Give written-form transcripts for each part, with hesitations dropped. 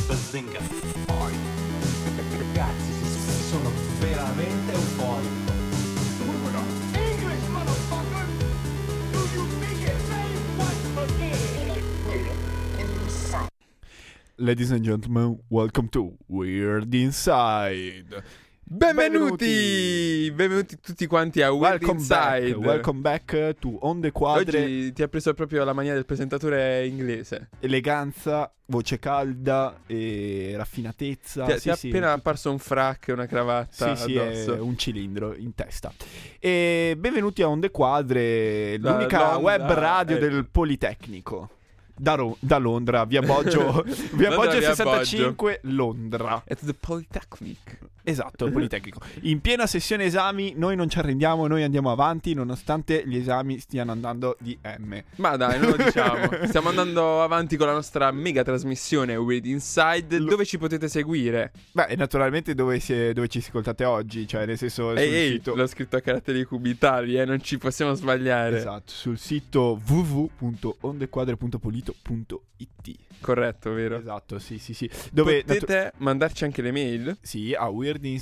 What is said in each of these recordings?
Bazinga. Ragazzi, sono veramente euforico. English, motherfucker! Do you speak it? Say what? Ladies and gentlemen, welcome to Weird Inside. Benvenuti tutti quanti a Weird Inside. Welcome back to On The Quadre. Oggi ti ha preso proprio la mania del presentatore inglese. Eleganza, voce calda e raffinatezza. Ti è appena apparso un frac e una cravatta addosso. È un cilindro in testa. E benvenuti a On The Quadre, Da l'unica Londra, web radio del Politecnico. Da Londra, via Boggio, via Londra, Boggio via 65, Londra. At the Polytechnic. Esatto, il Politecnico. In piena sessione esami, noi non ci arrendiamo, noi andiamo avanti nonostante gli esami stiano andando di M. Ma dai, non lo diciamo. Stiamo andando avanti con la nostra mega trasmissione Weird Inside. Dove ci potete seguire? Beh, naturalmente dove ci ascoltate oggi, cioè nel senso sul sito. L'ho scritto a caratteri cubitali, non ci possiamo sbagliare. Esatto, sul sito www.ondequadre.polito.it. Corretto, vero? Esatto, sì. Dove potete mandarci anche le mail. Sì, a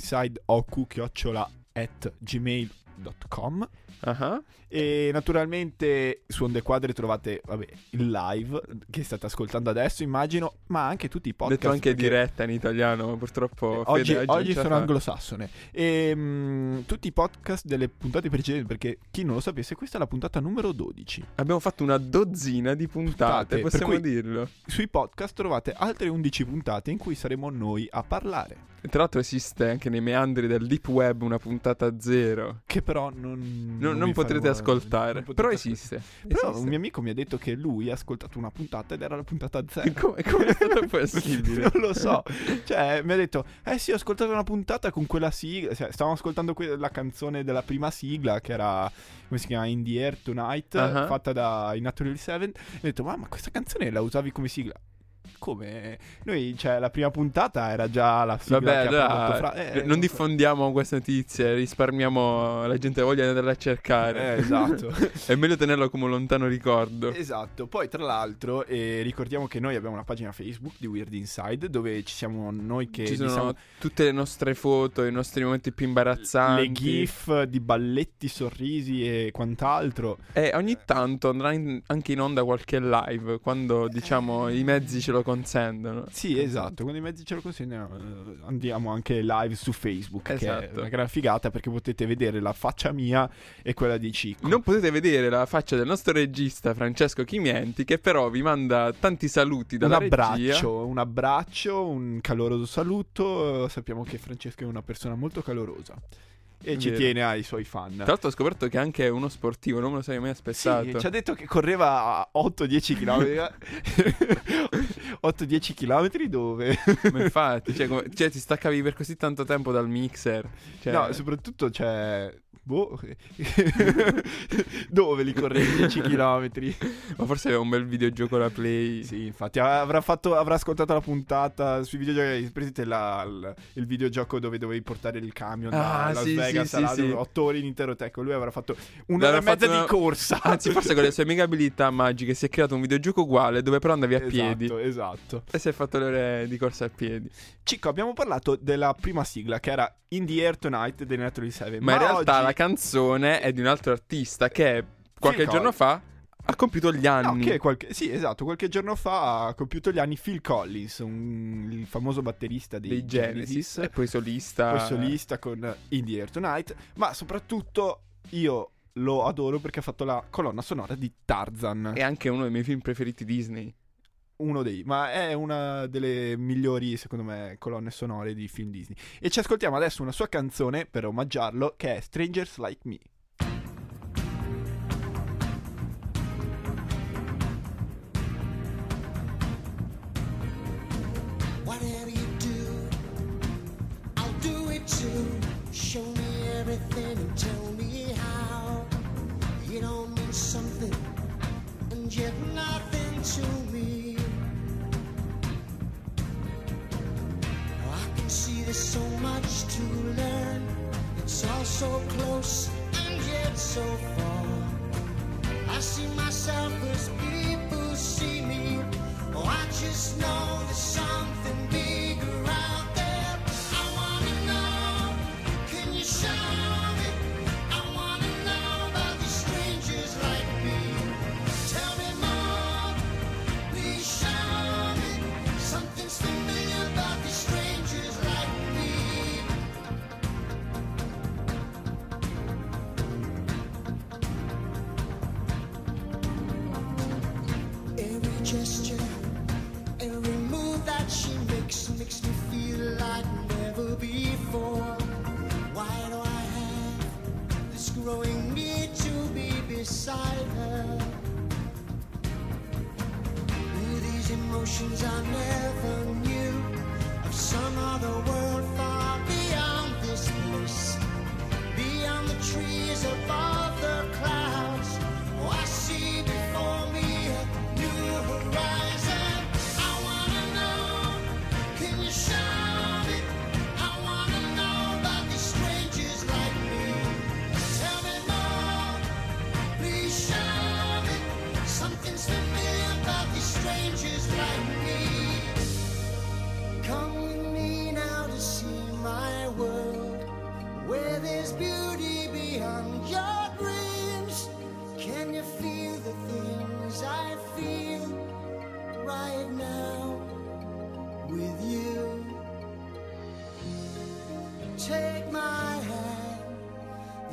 weirdinsideoku@gmail.com. E naturalmente su On The Quadre trovate il live che state ascoltando adesso, immagino, ma anche tutti i podcast. Detto anche perché diretta in italiano, purtroppo oggi sono anglosassone. E tutti i podcast delle puntate precedenti, perché chi non lo sapesse, questa è la puntata numero 12. Abbiamo fatto una dozzina di puntate, possiamo per cui dirlo. Sui podcast trovate altre 11 puntate in cui saremo noi a parlare. E tra l'altro esiste anche nei meandri del deep web una puntata zero, che però non potrete ascoltare. Però esiste. Però un mio amico mi ha detto che lui ha ascoltato una puntata ed era la puntata 0. Come è stato possibile? Non lo so. Cioè mi ha detto sì, ho ascoltato una puntata con quella sigla, cioè, stavamo ascoltando la canzone della prima sigla che era, come si chiama, In the Air Tonight, fatta da I Natural 7. E ho detto ma questa canzone la usavi come sigla? Come? Noi, cioè, la prima puntata era già la sigla. Vabbè, che ha prodotto non diffondiamo queste notizie, risparmiamo, la gente voglia andarla a cercare. Esatto. È meglio tenerlo come un lontano ricordo. Esatto. Poi tra l'altro ricordiamo che noi abbiamo una pagina Facebook di Weird Inside dove ci siamo noi che ci sono tutte le nostre foto, i nostri momenti più imbarazzanti, le gif di balletti, sorrisi e quant'altro. E ogni tanto andrà anche in onda qualche live quando diciamo i mezzi ce lo consentono. Sì, esatto, quando i mezzi ce lo consentono andiamo anche live su Facebook, esatto. Che è una gran figata perché potete vedere la faccia mia e quella di Cicco. Non potete vedere la faccia del nostro regista Francesco Chimienti, che però vi manda tanti saluti dalla regia. Un abbraccio, un caloroso saluto. Sappiamo che Francesco è una persona molto calorosa e ci tiene ai suoi fan. Tra l'altro ho scoperto che è anche uno sportivo, non me lo sarei mai aspettato. Sì, ci ha detto che correva a 8-10 km. 8-10 km dove? Ma infatti, cioè ti staccavi per così tanto tempo dal mixer. No, soprattutto dove li correvi 10 km? Ma forse aveva un bel videogioco da play. Sì, infatti avrà ascoltato la puntata sui videogiochi. Presente il videogioco dove dovevi portare il camion da Las Vegas a 8 ore in intero. Ecco, lui avrà fatto un'ora e mezza di corsa. Anzi, forse con le sue mega abilità magiche si è creato un videogioco uguale dove però andavi a piedi. Esatto. E si è fatto le ore di corsa a piedi. Cicco, abbiamo parlato della prima sigla che era In the Air Tonight dei Natural 7. Ma in realtà la canzone è di un altro artista che qualche giorno fa ha compiuto gli anni. Sì, esatto, qualche giorno fa ha compiuto gli anni Phil Collins, il famoso batterista dei Genesis. E poi solista. Con In the Air Tonight. Ma soprattutto io lo adoro perché ha fatto la colonna sonora di Tarzan. È anche uno dei miei film preferiti Disney. Ma è una delle migliori, secondo me, colonne sonore di film Disney. E ci ascoltiamo adesso una sua canzone per omaggiarlo, che è Strangers Like Me. Whatever you do, I'll do it too. Show me everything and tell me how. You don't mean something and yet nothing to me. I can see there's so much to learn. It's all so close and yet so far. I see myself as people see me. Oh, I just know there's something big.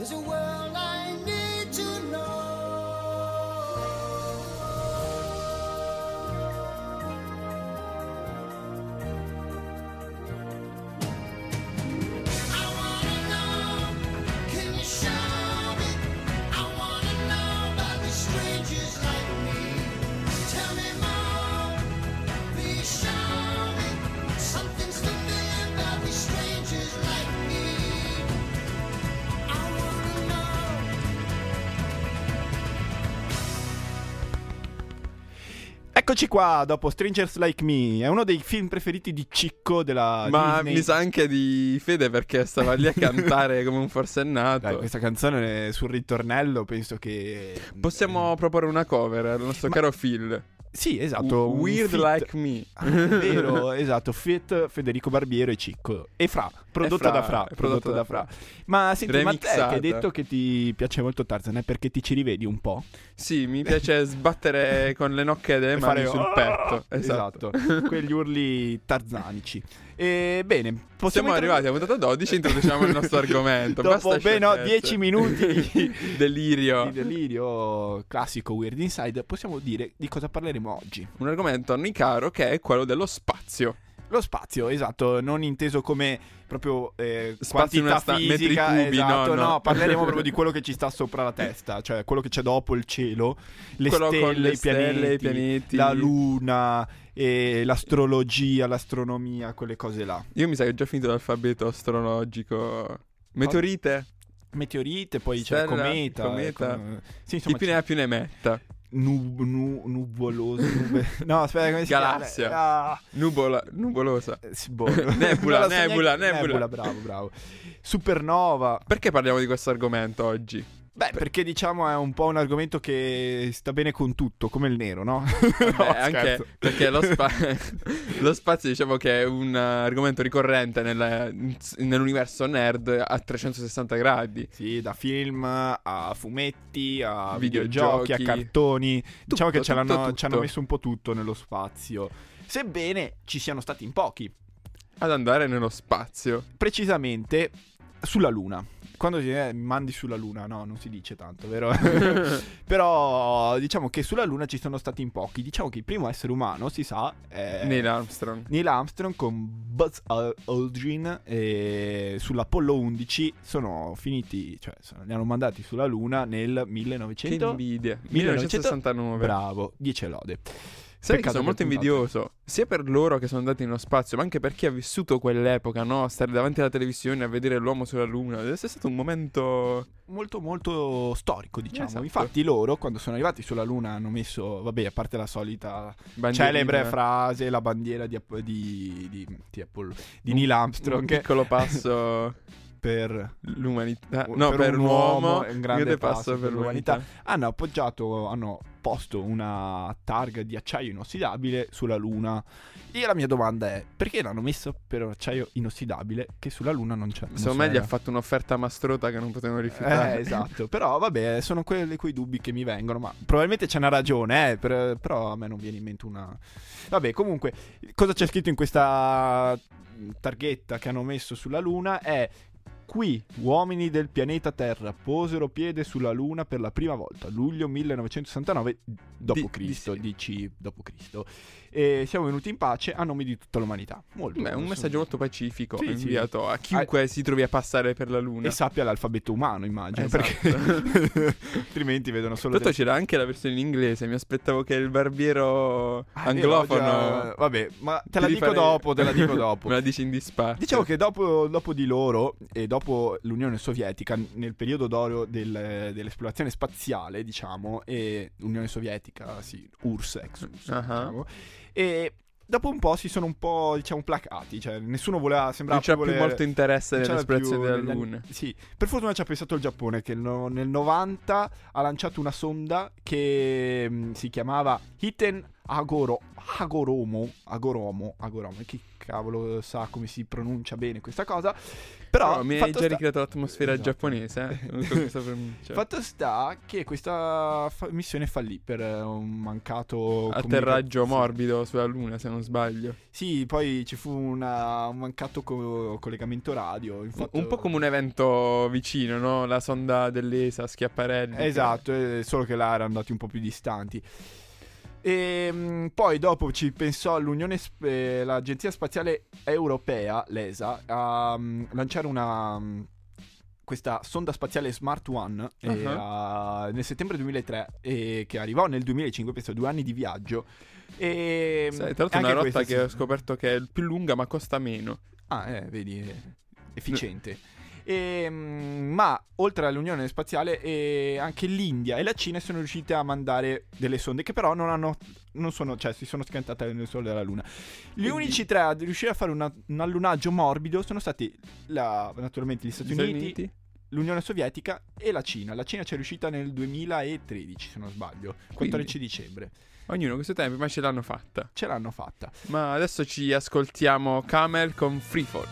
There's a world I need to know. I wanna know, can you show me? I wanna know about the strangers like me. Tell me more, please show me. Something's familiar about these strangers like me. I wanna know. Eccoci qua, dopo Strangers Like Me. È uno dei film preferiti di Cicco della Ma Disney. mi sa anche di Fede, perché stava lì a cantare come un forsennato. Dai, questa canzone sul ritornello penso che... Possiamo proporre una cover al nostro caro Phil. Sì, esatto. un Weird feat. Like Me. Ah, è vero, esatto. Feat Federico Barbiero e Cicco. E Fra, prodotto da Fra. prodotto da Fra. Ma senti, ma te Remixata. che hai detto che ti piace molto Tarzan, è perché ti ci rivedi un po'? Sì, mi piace sbattere con le nocche delle E mani fare, sul "Oh!" petto. Esatto. Quegli urli tarzanici. E bene, Siamo arrivati a puntata 12 e introduciamo il nostro argomento. Dopo Basta ben sciocchezze. 10 minuti di Delirio. delirio classico Weird Inside, possiamo dire di cosa parleremo oggi. Un argomento a noi caro, che è quello dello spazio. Lo spazio, esatto, non inteso come proprio Spazio in quantità una fisica, metri cubi, esatto, no. parleremo proprio di quello che ci sta sopra la testa, cioè quello che c'è dopo il cielo, le Quello con stelle, le i stelle, i pianeti, pianeti. la luna, e l'astrologia, l'astronomia, quelle cose là. Io mi sa che ho già finito l'alfabeto astrologico. Meteorite? Meteorite, poi c'è Stella, cometa. Sì, insomma, Chi più ne ha più ne metta. nuvoloso. No, aspetta, come si Galassia. chiama? Ah, Nuvolosa. sì, boh. Nebula, Non la so nebula. nebula, bravo. Supernova. Perché parliamo di questo argomento oggi? Beh, perché diciamo è un po' un argomento che sta bene con tutto, come il nero, no? No, Anche scherzo. perché lo spazio diciamo che è un argomento ricorrente nell'universo nerd a 360 gradi. Sì, da film a fumetti, a Videogiochi. videogiochi, a cartoni. Diciamo che ci tutto. hanno messo un po' tutto nello spazio. Sebbene ci siano stati in pochi. Ad andare nello spazio. Precisamente sulla Luna. Quando mi mandi sulla Luna, no, non si dice tanto, vero? Però diciamo che sulla Luna ci sono stati in pochi. Diciamo che il primo essere umano, si sa, è Neil Armstrong. Neil Armstrong con Buzz Aldrin, e sull'Apollo 11 sono finiti, cioè li hanno mandati sulla Luna nel Che 1900. invidia. 1969. Bravo, 10 lode. Sai che Peccato sono molto per puntate. invidioso, sia per loro che sono andati nello spazio, ma anche per chi ha vissuto quell'epoca, no? Stare davanti alla televisione a vedere l'uomo sulla Luna. Deve essere stato un momento... Molto molto storico, diciamo. Esatto. Infatti loro quando sono arrivati sulla Luna hanno messo, vabbè, a parte la solita bandierina. celebre frase, la bandiera di Neil Armstrong, Un piccolo passo per l'umanità. No, per un uomo, un grande passo per l'umanità. hanno posto una targa di acciaio inossidabile sulla Luna. E la mia domanda è: perché l'hanno messo per acciaio inossidabile che sulla Luna non c'è? Secondo me gli ha fatto un'offerta mastrota che non potevano rifiutare. Esatto. Però vabbè, sono quei dubbi che mi vengono, ma probabilmente c'è una ragione, però a me non viene in mente una... Vabbè, comunque, cosa c'è scritto in questa targhetta che hanno messo sulla Luna è: qui uomini del pianeta Terra posero piede sulla Luna per la prima volta, luglio 1969 d.C. DC d.C. E siamo venuti in pace a nome di tutta l'umanità. Molto Beh, un messaggio molto pacifico Sì, inviato a chiunque si trovi a passare per la Luna. E sappia l'alfabeto umano, immagino, Esatto. perché altrimenti vedono solo Tanto c'era anche la versione in inglese. Mi aspettavo che il barbiero Ah, anglofono. vabbè, ma te la Ti dico rifare- dopo. Me la dici in disparte. Diciamo che dopo di loro e dopo l'Unione Sovietica, nel periodo d'oro dell'esplorazione spaziale, diciamo, e l'Unione Sovietica, sì, URSS, ex-URSS, diciamo, e dopo un po' si sono un po', diciamo, placati, cioè nessuno voleva, sembrava Non c'è più voler- molto interesse non c'era nell'esplorazione più della Luna. Sì, per fortuna ci ha pensato il Giappone che nel 90 ha lanciato una sonda che si chiamava Hiten Hagoromo, chi cavolo sa come si pronuncia bene questa cosa, però mi hai già ricreato l'atmosfera giapponese, con questa pronuncia. Fatto sta che questa missione fallì per un mancato atterraggio morbido sulla Luna, se non sbaglio. Sì, poi ci fu un mancato collegamento radio. Infatti, un po' come un evento vicino, no? La sonda dell'ESA, Schiaparelli. Esatto, solo che là erano andati un po' più distanti. E poi dopo ci pensò l'Agenzia Spaziale Europea, l'ESA, a lanciare questa sonda spaziale Smart One nel settembre 2003 che arrivò nel 2005, penso 2 anni di viaggio. E tra l'altro una rotta che ho scoperto che è più lunga ma costa meno. Vedi, efficiente. Ma oltre all'Unione Spaziale anche l'India e la Cina sono riuscite a mandare delle sonde che però si sono schiantate nel Sole della Luna. Gli unici 3 a riuscire a fare un allunaggio morbido sono stati naturalmente gli Stati Uniti, l'Unione Sovietica e la Cina. La Cina ci è riuscita nel 2013, se non sbaglio, 14 dicembre. Ognuno questo tempo, ma ce l'hanno fatta. Ma adesso ci ascoltiamo Camel con Freefall.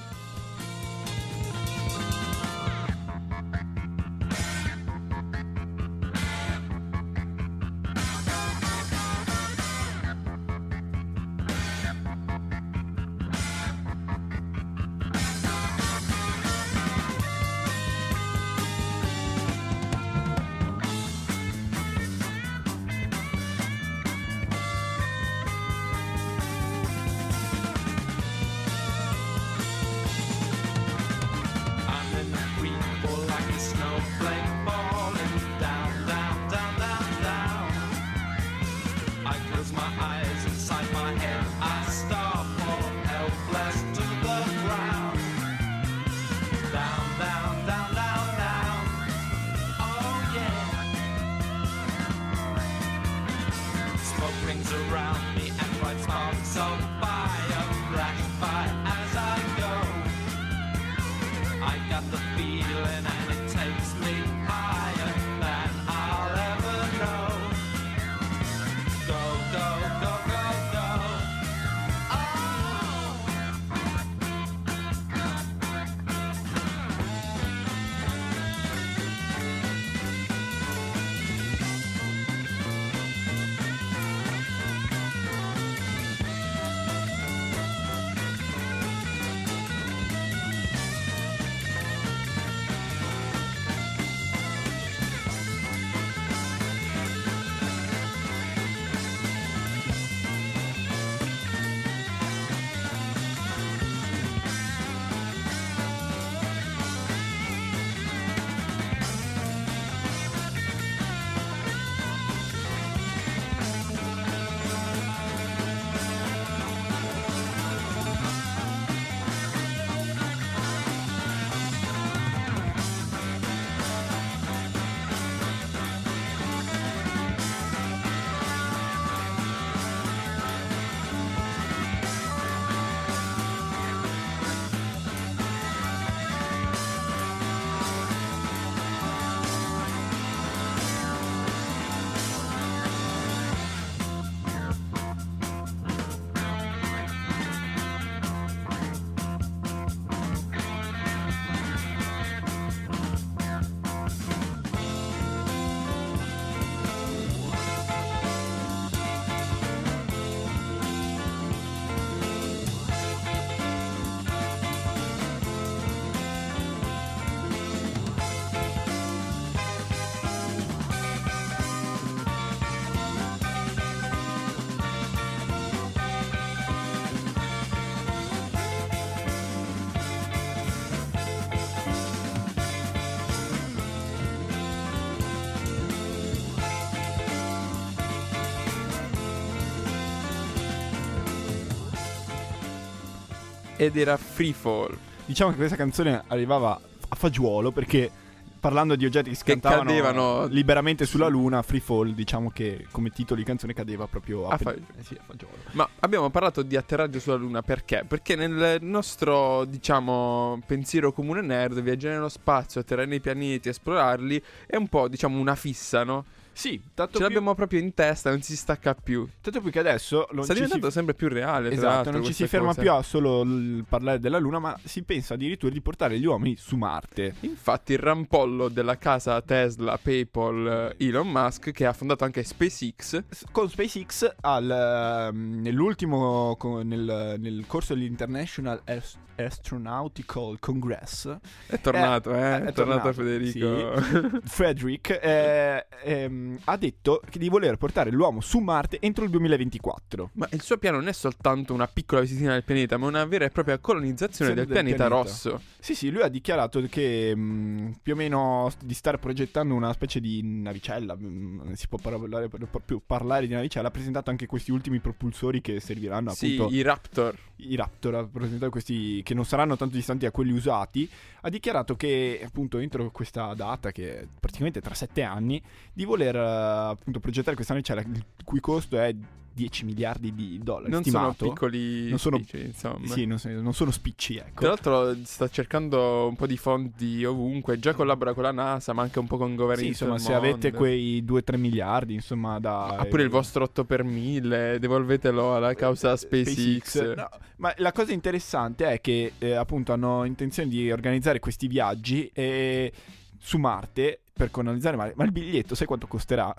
ed era Freefall. Diciamo che questa canzone arrivava a fagiolo perché parlando di oggetti che scattavano cadevano liberamente sulla luna, Freefall, diciamo che come titolo di canzone cadeva proprio a fagiolo. Ma abbiamo parlato di atterraggio sulla luna perché? Perché nel nostro, diciamo, pensiero comune nerd, viaggiare nello spazio, atterrare nei pianeti, esplorarli, è un po', diciamo, una fissa, no? Sì, tanto Ce più, l'abbiamo proprio in testa, non si stacca più. tanto più che adesso non Sta ci si diventando sempre più reale, tra esatto, l'altro, non ci si queste ferma cose. più a solo parlare della Luna, ma si pensa addirittura di portare gli uomini su Marte. Infatti il rampollo della casa Tesla, PayPal, Elon Musk, che ha fondato anche SpaceX, Con SpaceX nell'ultimo nel corso dell'International Astronautical Congress è tornato, è è tornato Federico. sì. Frederick ha detto che di voler portare l'uomo su Marte entro il 2024. Ma il suo piano non è soltanto una piccola visitina del pianeta, ma una vera e propria colonizzazione del pianeta rosso. Sì, lui ha dichiarato che più o meno di stare progettando una specie di navicella, si può parlare di navicella, ha presentato anche questi ultimi propulsori che serviranno appunto. Sì, i Raptor. I Raptor, ha presentato questi che non saranno tanto distanti da quelli usati. Ha dichiarato che appunto entro questa data, che è praticamente tra 7 anni, di voler appunto progettare questa navicella, il cui costo è 10 miliardi di dollari Non stimato. sono piccoli Non sono- spicci, insomma. Sì, non sono spicci, ecco. Tra l'altro sta cercando un po' di fondi ovunque, già collabora con la NASA, ma anche un po' con governi Sì, di tutto insomma, il se mondo. avete quei 2-3 miliardi, insomma, da... Ha pure il vostro 8 per 1000, devolvetelo alla causa SpaceX. No, ma la cosa interessante è che appunto hanno intenzione di organizzare questi viaggi su Marte per colonizzare Marte. Ma il biglietto, sai quanto costerà?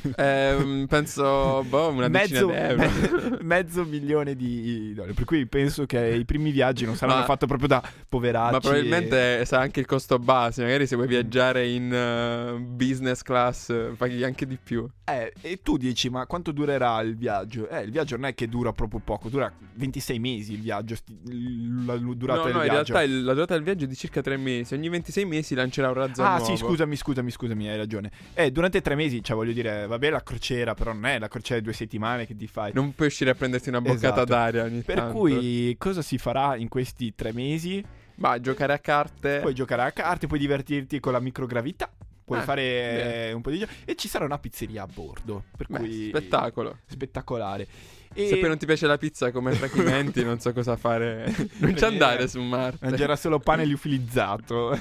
Penso, una decina di euro. Mezzo milione di dollari. Per cui penso che i primi viaggi non saranno fatti proprio da poveracci. Ma probabilmente sarà anche il costo base. Magari se vuoi viaggiare in business class paghi anche di più. E tu dici, ma quanto durerà il viaggio? Il viaggio non è che dura proprio poco, dura 26 mesi il viaggio, la durata del No, in viaggio. realtà la durata del viaggio è di circa 3 mesi. Ogni 26 mesi lancerà un razzo nuovo. Sì, scusami, hai ragione. Durante 3 mesi, cioè voglio dire, vabbè, la crociera, però non è la crociera di 2 settimane che ti fai. Non puoi uscire a prenderti una boccata Esatto. d'aria ogni Per tanto. cui cosa si farà in questi 3 mesi? Ma giocare a carte. Puoi giocare a carte, puoi divertirti con la microgravità, puoi fare bene. un po' di gioco e ci sarà una pizzeria a bordo, per cui Spettacolo. spettacolare. Se poi non ti piace la pizza come fragmenti, non so cosa fare. Non ci andare su Marte. Mangerà solo pane liofilizzato.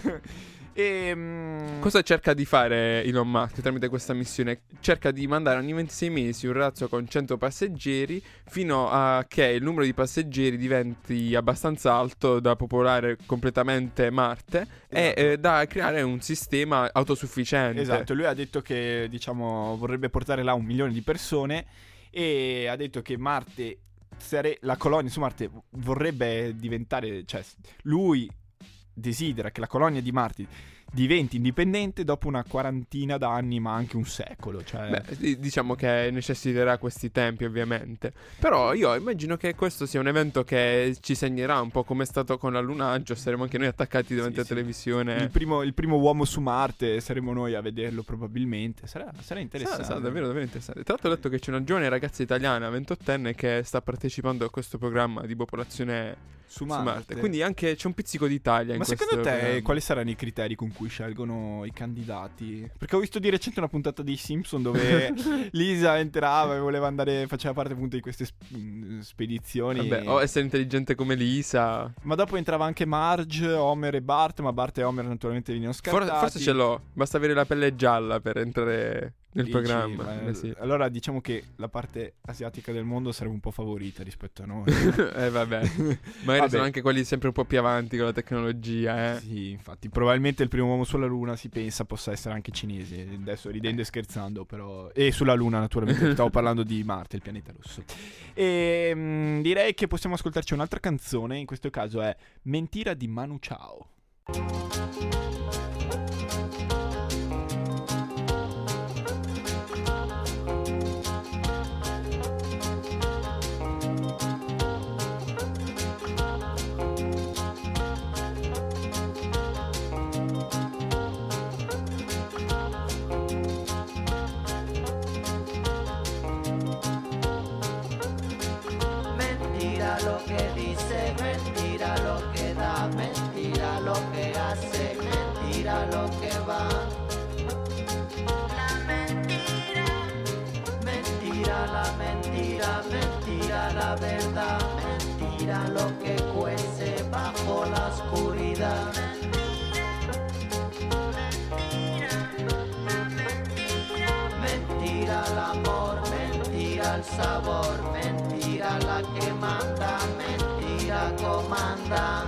Cosa cerca di fare Elon Musk tramite questa missione? Cerca di mandare ogni 26 mesi un razzo con 100 passeggeri fino a che il numero di passeggeri diventi abbastanza alto da popolare completamente Marte e da creare un sistema autosufficiente. Esatto, lui ha detto che, diciamo, vorrebbe portare là 1 milione di persone e ha detto che Marte, la colonia su Marte vorrebbe diventare, cioè lui desidera che la colonia di Marte diventi indipendente dopo una quarantina d'anni, ma anche un secolo, cioè... Beh, diciamo che necessiterà questi tempi ovviamente. Però io immagino che questo sia un evento che ci segnerà un po' come è stato con l'allunaggio. Saremo anche noi attaccati davanti alla televisione. Il primo uomo su Marte, saremo noi a vederlo probabilmente. Sarà interessante. Sarà davvero interessante. Tra l'altro ho letto che c'è una giovane ragazza italiana 28enne che sta partecipando a questo programma di popolazione su Marte. Quindi anche c'è un pizzico d'Italia in Ma questo secondo te programma. quali saranno i criteri con cui scelgono i candidati? Perché ho visto di recente una puntata dei Simpson dove Lisa entrava e voleva andare, faceva parte appunto di queste spedizioni. Vabbè, o essere intelligente come Lisa. Ma dopo entrava anche Marge, Homer e Bart, ma Bart e Homer naturalmente venivano scartati. Forse ce l'ho, basta avere la pelle gialla per entrare nel Dici, programma. ma- Sì. Allora diciamo che la parte asiatica del mondo sarebbe un po' favorita rispetto a noi. Vabbè. Magari Vabbè. sono anche quelli sempre un po' più avanti con la tecnologia, Sì, infatti, probabilmente il primo uomo sulla Luna si pensa possa essere anche cinese. Adesso ridendo e scherzando, però. E sulla Luna, naturalmente. Stavo parlando di Marte, il pianeta rosso. E direi che possiamo ascoltarci un'altra canzone. In questo caso è Mentira di Manu Chao. Mentira lo que dice, mentira lo que da, mentira lo que hace, mentira lo que va. La mentira, mentira la mentira, mentira la verdad, mentira lo que cuece bajo la oscuridad. Mentira, el sabor. Mentira la que manda, mentira comanda.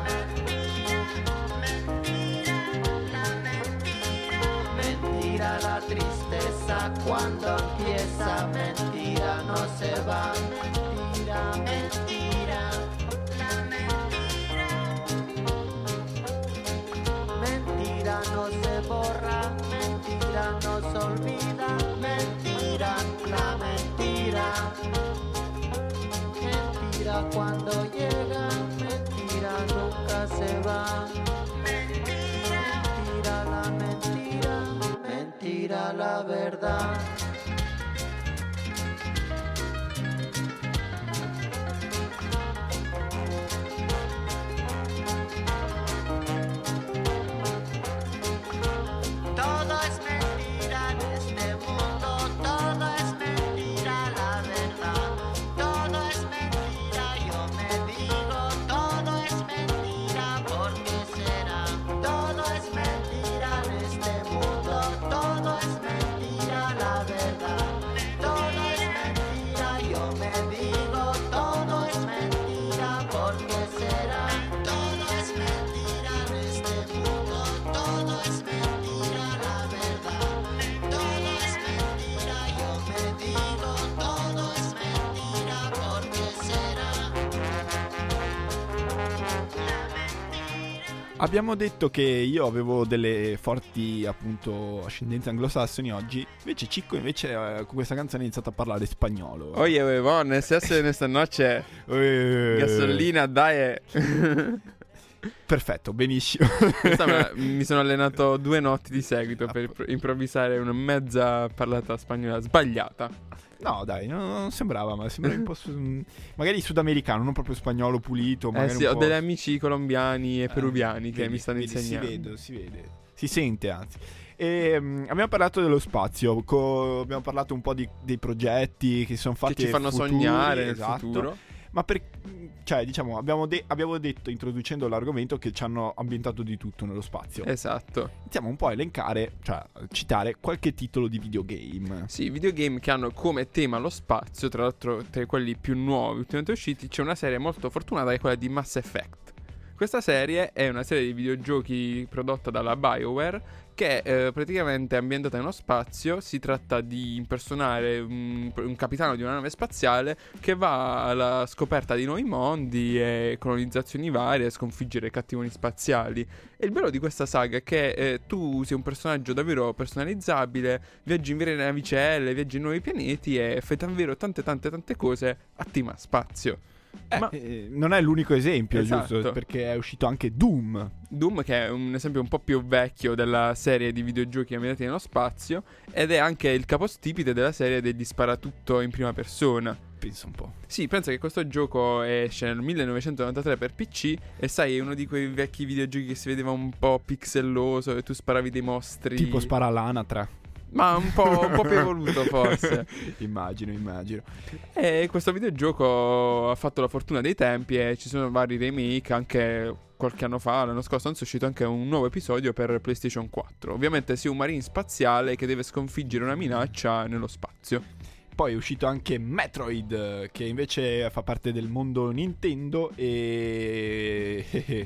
Mentira la tristeza cuando empieza, mentira no se va. Mentira, mentira. Mentira no se borra, mentira no se olvida, mentira, la mentira. Mentira cuando llega, mentira nunca se va. Mentira la mentira, mentira la verdad. Todo es mentira en este mundo, todo es mentira la verdad. Todo es mentira, yo me digo, todo es mentira, ¿por qué será? Todo es mentira en este mundo, todo es mentira la verdad. Todo es mentira, yo me digo, todo es mentira, ¿por qué será? Todo es mentira en este mundo, todo es mentira la verdad. Todo es mentira, yo me digo, todo es mentira, ¿por qué será? Abbiamo detto che io avevo delle forti, appunto, ascendenze anglosassoni oggi. Invece Cicco con questa canzone ha iniziato a parlare spagnolo. Oye, huevón, se hace en esta noche gasolina, dai. Perfetto, benissimo. Mi sono allenato 2 notti di seguito per improvvisare una mezza parlata spagnola sbagliata. No, dai, non sembrava, ma sembrava un po' magari sudamericano, non proprio spagnolo pulito. Magari Sì, un ho po'... degli amici colombiani e peruviani che mi stanno insegnando. Si vede, si sente anzi. E abbiamo parlato dello spazio, abbiamo parlato un po' dei progetti che sono fatti che ci fanno futuri, sognare esatto. nel futuro. Ma cioè, diciamo, abbiamo detto, introducendo l'argomento, che ci hanno ambientato di tutto nello spazio. Esatto. Iniziamo un po' a elencare, cioè citare qualche titolo di videogame. Sì, videogame che hanno come tema lo spazio. Tra l'altro, tra quelli più nuovi ultimamente usciti, c'è una serie molto fortunata che è quella di Mass Effect. Questa serie è una serie di videogiochi prodotta dalla BioWare che praticamente è ambientata nello spazio. Si tratta di impersonare un capitano di una nave spaziale che va alla scoperta di nuovi mondi e colonizzazioni varie e sconfiggere cattivoni spaziali. E il bello di questa saga è che tu sei un personaggio davvero personalizzabile, viaggi in vere navicelle, viaggi in nuovi pianeti e fai davvero tante cose a tema spazio. Ma non è l'unico esempio, esatto. Giusto? Perché è uscito anche Doom, che è un esempio un po' più vecchio della serie di videogiochi ambientati nello spazio, ed è anche il capostipite della serie degli sparatutto in prima persona. Pensa un po'. Sì, pensa che questo gioco esce nel 1993 per PC e sai, è uno di quei vecchi videogiochi che si vedeva un po' pixelloso e tu sparavi dei mostri tipo spara l'anatra. Ma un po' più evoluto forse. Immagino. E questo videogioco ha fatto la fortuna dei tempi e ci sono vari remake. Anche qualche anno fa, l'anno scorso, è uscito anche un nuovo episodio per PlayStation 4. Ovviamente sei un marine spaziale che deve sconfiggere una minaccia nello spazio. Poi è uscito anche Metroid, che invece fa parte del mondo Nintendo e...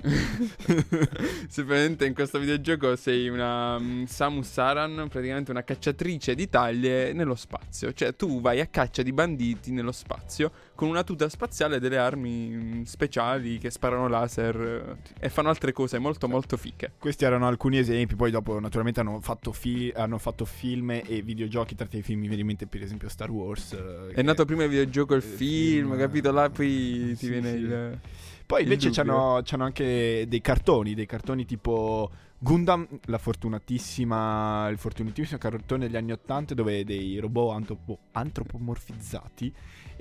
Semplicemente in questo videogioco sei una Samus Aran, praticamente una cacciatrice di taglie nello spazio. Cioè tu vai a caccia di banditi nello spazio con una tuta spaziale e delle armi speciali che sparano laser e fanno altre cose molto fiche. Questi erano alcuni esempi. Poi dopo naturalmente hanno fatto film e videogiochi. Tra i film mi viene in mente per esempio Star Wars. È nato prima il videogioco e il film, capito? Là poi ti viene il... Poi invece c'hanno anche dei cartoni tipo Gundam, il fortunatissimo cartone degli anni 80 dove dei robot antropomorfizzati,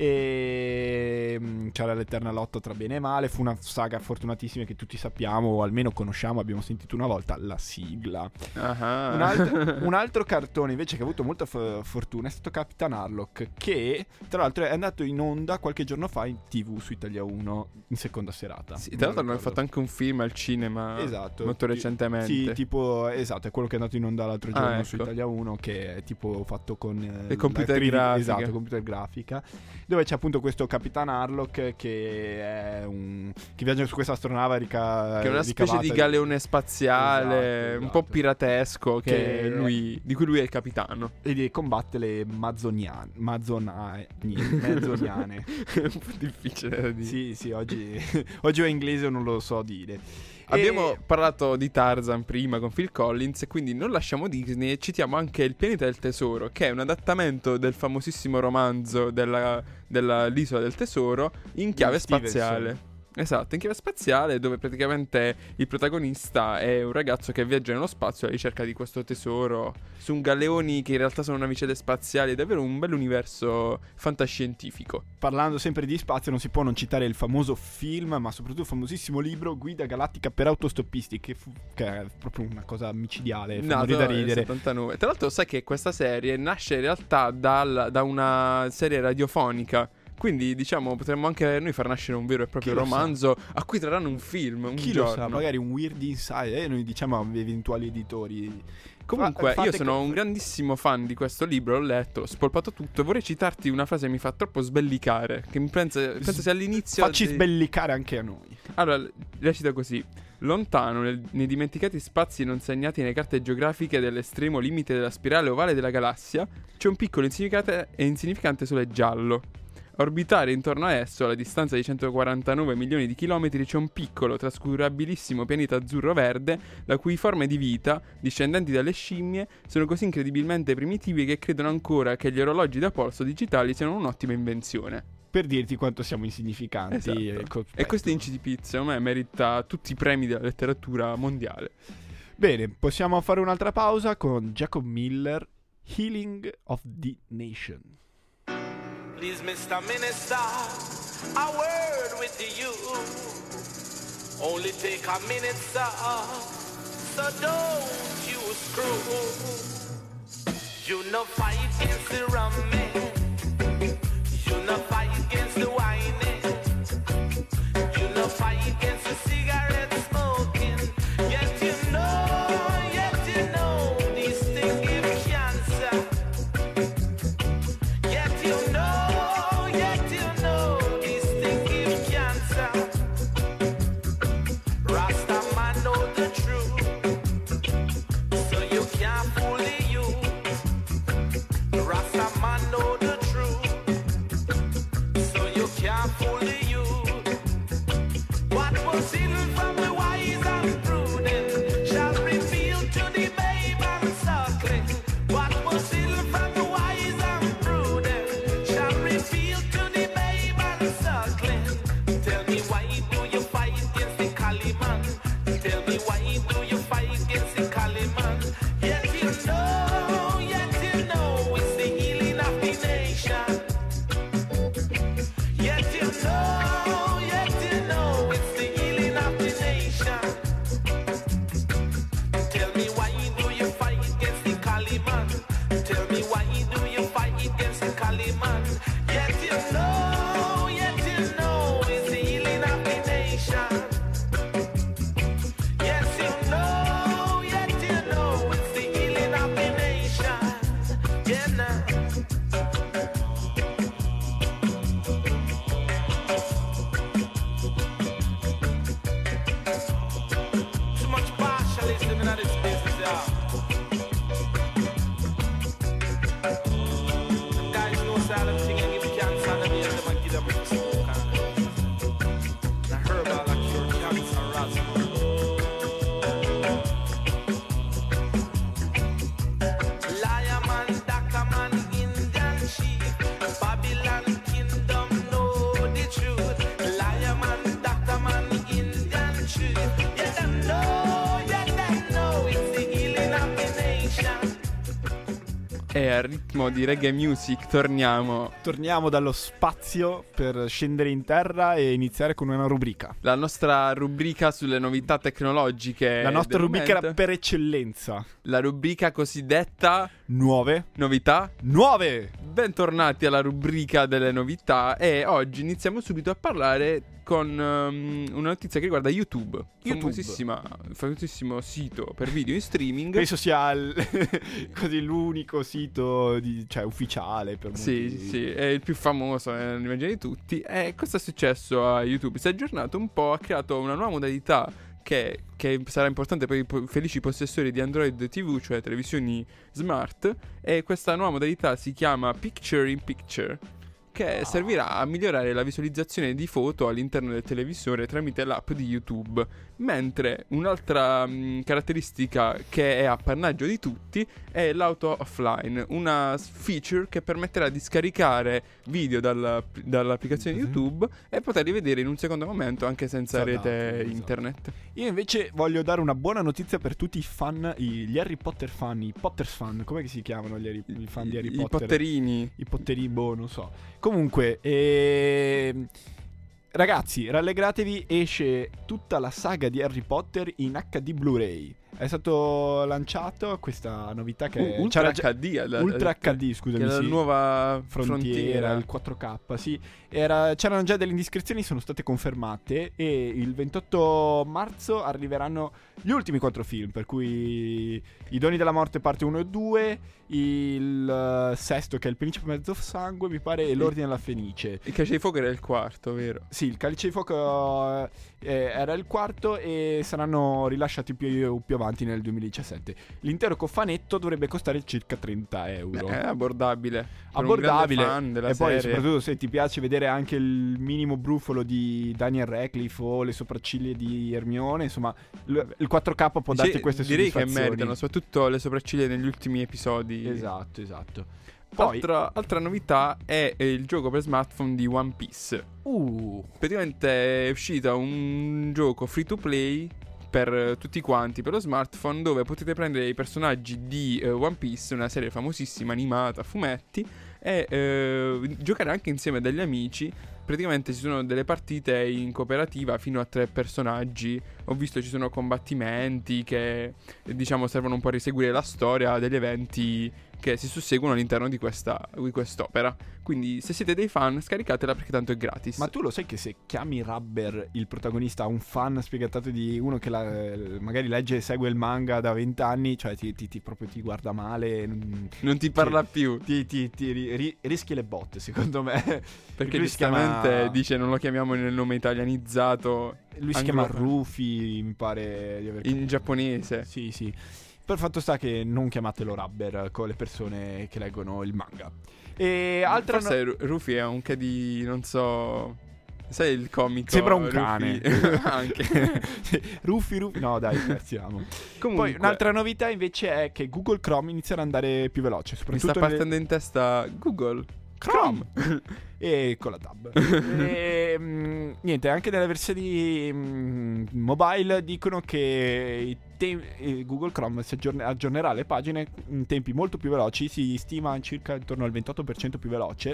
e c'era l'eterna lotta tra bene e male. Fu una saga fortunatissima che tutti sappiamo, o almeno conosciamo, abbiamo sentito una volta la sigla. Un altro cartone invece che ha avuto molta fortuna è stato Capitan Harlock, che tra l'altro è andato in onda qualche giorno fa in TV su Italia 1 in seconda serata. Sì, tra l'altro hanno fatto anche un film al cinema, esatto, molto recentemente. Sì, tipo, esatto, è quello che è andato in onda l'altro giorno su ecco. Italia 1, che è tipo fatto con Le computer grafiche. Esatto, computer grafica, dove c'è appunto questo Capitan Harlock che è che viaggia su questa astronave che è una specie di galeone spaziale, Esatto, un po' esatto. piratesco, di cui lui è il capitano. e combatte le mazzoniane. È un po' difficile da dire. Sì, oggi è inglese o non lo so dire. Abbiamo parlato di Tarzan prima con Phil Collins, e quindi non lasciamo Disney e citiamo anche Il pianeta del tesoro, che è un adattamento del famosissimo romanzo dell'Isola del tesoro in chiave spaziale. Esatto, in chiave spaziale, dove praticamente il protagonista è un ragazzo che viaggia nello spazio alla ricerca di questo tesoro su galeoni che in realtà sono navicelle spaziali. È davvero un bell'universo fantascientifico. Parlando sempre di spazio, non si può non citare il famoso film, ma soprattutto il famosissimo libro Guida galattica per autostoppisti, che è proprio una cosa micidiale, fa morire da ridere. 79. Tra l'altro sai che questa serie nasce in realtà da una serie radiofonica. Quindi diciamo potremmo anche noi far nascere un vero e proprio romanzo a cui trarranno un film un Chi giorno. lo sa, magari un Weird Inside, noi diciamo a eventuali editori. Comunque io sono un grandissimo fan di questo libro, l'ho letto, l'ho spolpato tutto, e vorrei citarti una frase che mi fa troppo sbellicare, che mi penso sia all'inizio. Facci sbellicare anche a noi. Allora, recita così: lontano, nei dimenticati spazi non segnati nelle carte geografiche dell'estremo limite della spirale ovale della galassia, c'è un piccolo e insignificante sole giallo. A orbitare intorno a esso, alla distanza di 149 milioni di chilometri, c'è un piccolo, trascurabilissimo pianeta azzurro-verde, la cui forme di vita, discendenti dalle scimmie, sono così incredibilmente primitivi che credono ancora che gli orologi da polso digitali siano un'ottima invenzione. Per dirti quanto siamo insignificanti. Esatto. E questo incipit, secondo me, merita tutti i premi della letteratura mondiale. Bene, possiamo fare un'altra pausa con Jacob Miller, Healing of the Nation. Please, Mr. Minister, a word with you. Only take a minute, sir, so don't you screw. You no fight against the rummy, you no fight against the whining, you no fight against the cigarette smoking. Yet you know these things give cancer. Yet you know. E al ritmo di reggae music torniamo dallo spazio per scendere in terra e iniziare con una rubrica. La nostra rubrica sulle novità tecnologiche. La nostra rubrica momento. per eccellenza. La rubrica cosiddetta Nuove novità nuove. Bentornati alla rubrica delle novità e oggi iniziamo subito a parlare con una notizia che riguarda YouTube. Famosissimo sito per video in streaming. Penso sia così l'unico sito cioè ufficiale per molti. Sì, è il più famoso nell'immagine di tutti. E cosa è successo a YouTube? Si è aggiornato un po', ha creato una nuova modalità che sarà importante per i felici possessori di Android TV, cioè televisioni smart, e questa nuova modalità si chiama Picture in Picture, che servirà a migliorare la visualizzazione di foto all'interno del televisore tramite l'app di YouTube. Mentre un'altra caratteristica che è appannaggio di tutti è l'auto offline, una feature che permetterà di scaricare video dall'applicazione YouTube e poterli vedere in un secondo momento anche senza rete internet. Io invece voglio dare una buona notizia per tutti i fan, gli Harry Potter fan, i Potters fan, come si chiamano i fan di Harry Potter? I potterini. I potterini, non so. Comunque, ragazzi, rallegratevi, esce tutta la saga di Harry Potter in HD Blu-ray. È stato lanciato questa novità che Ultra HD, Ultra HD, scusami, che è la nuova frontiera, il 4K, sì. C'erano già delle indiscrezioni, sono state confermate e il 28 marzo arriveranno gli ultimi 4 film, per cui I Doni della Morte parte 1 e 2, il sesto che è Il Principe Mezzo Sangue, mi pare, e L'Ordine della Fenice. Il Calice di Fuoco era il quarto, vero? Sì, il Calice di Fuoco era il quarto e saranno rilasciati più avanti nel 2017. L'intero cofanetto dovrebbe costare circa 30 euro. È abbordabile. Abbordabile. Fan della e serie. Poi soprattutto se ti piace vedere anche il minimo brufolo di Daniel Radcliffe o le sopracciglia di Hermione, insomma il 4K può darti queste direi soddisfazioni. Che meritano, soprattutto le sopracciglia negli ultimi episodi. Esatto. Poi altra novità è il gioco per smartphone di One Piece. Praticamente è uscito un gioco free to play per tutti quanti per lo smartphone, dove potete prendere i personaggi di One Piece, una serie famosissima animata a fumetti, e giocare anche insieme a degli amici. Praticamente ci sono delle partite in cooperativa fino a 3 personaggi. Ho visto ci sono combattimenti che diciamo servono un po' a riseguire la storia degli eventi che si susseguono all'interno di quest'opera. Quindi se siete dei fan, scaricatela perché tanto è gratis. Ma tu lo sai che se chiami Rubber, il protagonista, un fan spiegatato di uno che magari legge e segue il manga da 20 anni, cioè proprio ti guarda male, non ti parla più, rischi le botte, secondo me. Perché giustamente dice non lo chiamiamo nel nome italianizzato. Lui si chiama Rufy, mi pare di aver in giapponese. Sì. Per fatto sta che non chiamatelo Rubber con le persone che leggono il manga. E altra forse Rufy è un che di, non so, sai il comico? Sembra un cane. Anche Rufy. No dai, scherziamo. Comunque, poi un'altra novità invece è che Google Chrome inizierà ad andare più veloce. Mi sta partendo in testa Google Chrome. E con la tab. Niente, anche nelle versioni mobile dicono che Google Chrome si aggiornerà le pagine in tempi molto più veloci. Si stima circa intorno al 28% più veloce,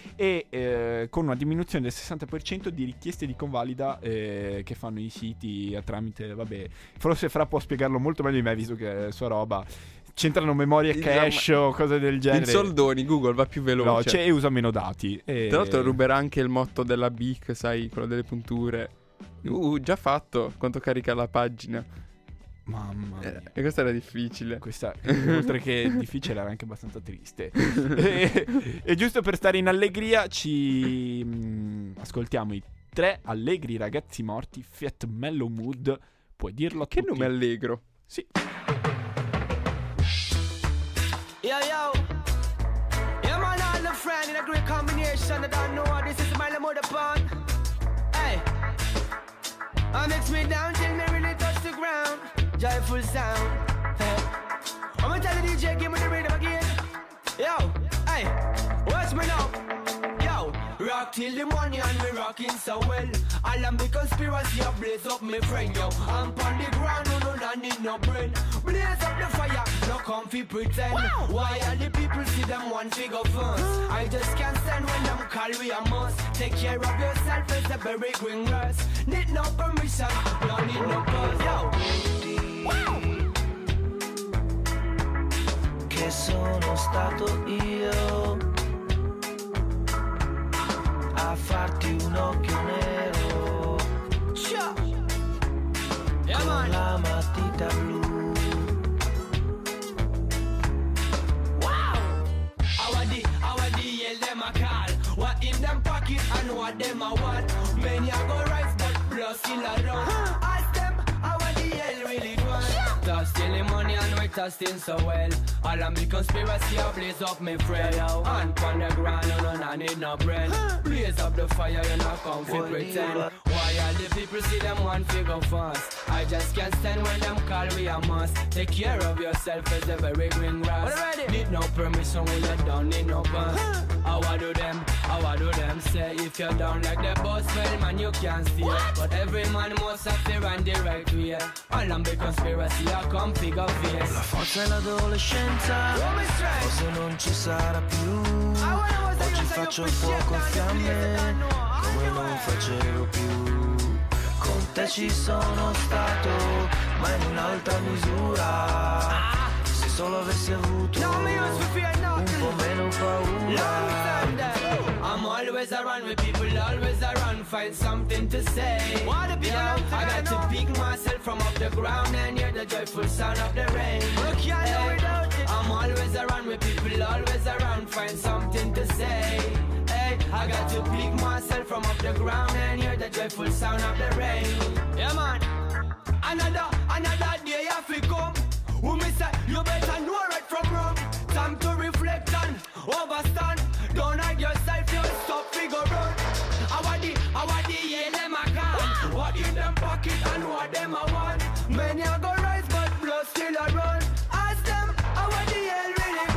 e con una diminuzione del 60% di richieste di convalida che fanno i siti tramite, vabbè, forse Fra può spiegarlo molto meglio di me, visto che è sua roba. C'entrano memorie cache o cose del genere. In soldoni Google va più veloce e usa meno dati. Tra l'altro ruberà anche il motto della BIC, sai, quello delle punture. Già fatto, quanto carica la pagina. Mamma mia. E questa era difficile. Questa, oltre che difficile, era anche abbastanza triste. E giusto per stare in allegria ci ascoltiamo i 3 allegri ragazzi morti, Fiat Mellow Mood. Puoi dirlo a che tutti. Nome allegro. Sì. Yo, yeah man, all the friend in a great combination. I don't know what this is, my mother pond. Hey, I mix me down till me really touch the ground. Joyful sound. Hey, I'ma tell the DJ, give me the rhythm again. Yo, hey, watch me now. Yo, rock till the morning and we rocking so well. All of me conspiracy, I blaze up me friend, yo. I'm on the ground, no need no brain. Blaze up the fire, no comfy pretend. Why all the people see them one figure first? I just can't stand when them call we a must. Take care of yourself as a berry green grass. Need no permission, no need no pause, yo. Che sono stato io metti un occhio nero con la matita blu. Our the yell them a call. What in them pocket and what them a want. Many a go rise but plus still a run. Ask them how the hell really gone. Stop stealing money and we testing so well. All of me conspiracy a blaze up me friend. Hand on the ground and I need no bread. Blaze up the fire you not come fi pretend. Why all the people see them one figure fast. I just can't stand when them call we a must. Take care of yourself as the very green grass. Need no permission when you don't need no pass. How I do them say. If you're down like the boss, well man you can't steal. But every man must have to run the right way. All of me conspiracy I come figure face. La forza è l'adolescenza, forse non ci sarà più. Oggi faccio il fuoco a fiamme, come non facevo più. Con te ci sono stato, ma in un'altra misura. Se solo avessi avuto un po' meno paura. I'm always around with people, always around, find something to say. Yeah, I got to pick myself from off the ground and hear the joyful sound of the rain. Hey, I'm always around with people, always around, find something to say. Hey, I got to pick myself from off the ground and hear the joyful sound of the rain. Yeah man, another day you fi come. Who me say, you better know right from wrong. Time to reflect and overstand. Don't hide yourself, you stop figure out. How the yeah, them a can. What in them pocket and what them a want. Many a go rise but blood still a run. Ask them, how the hell really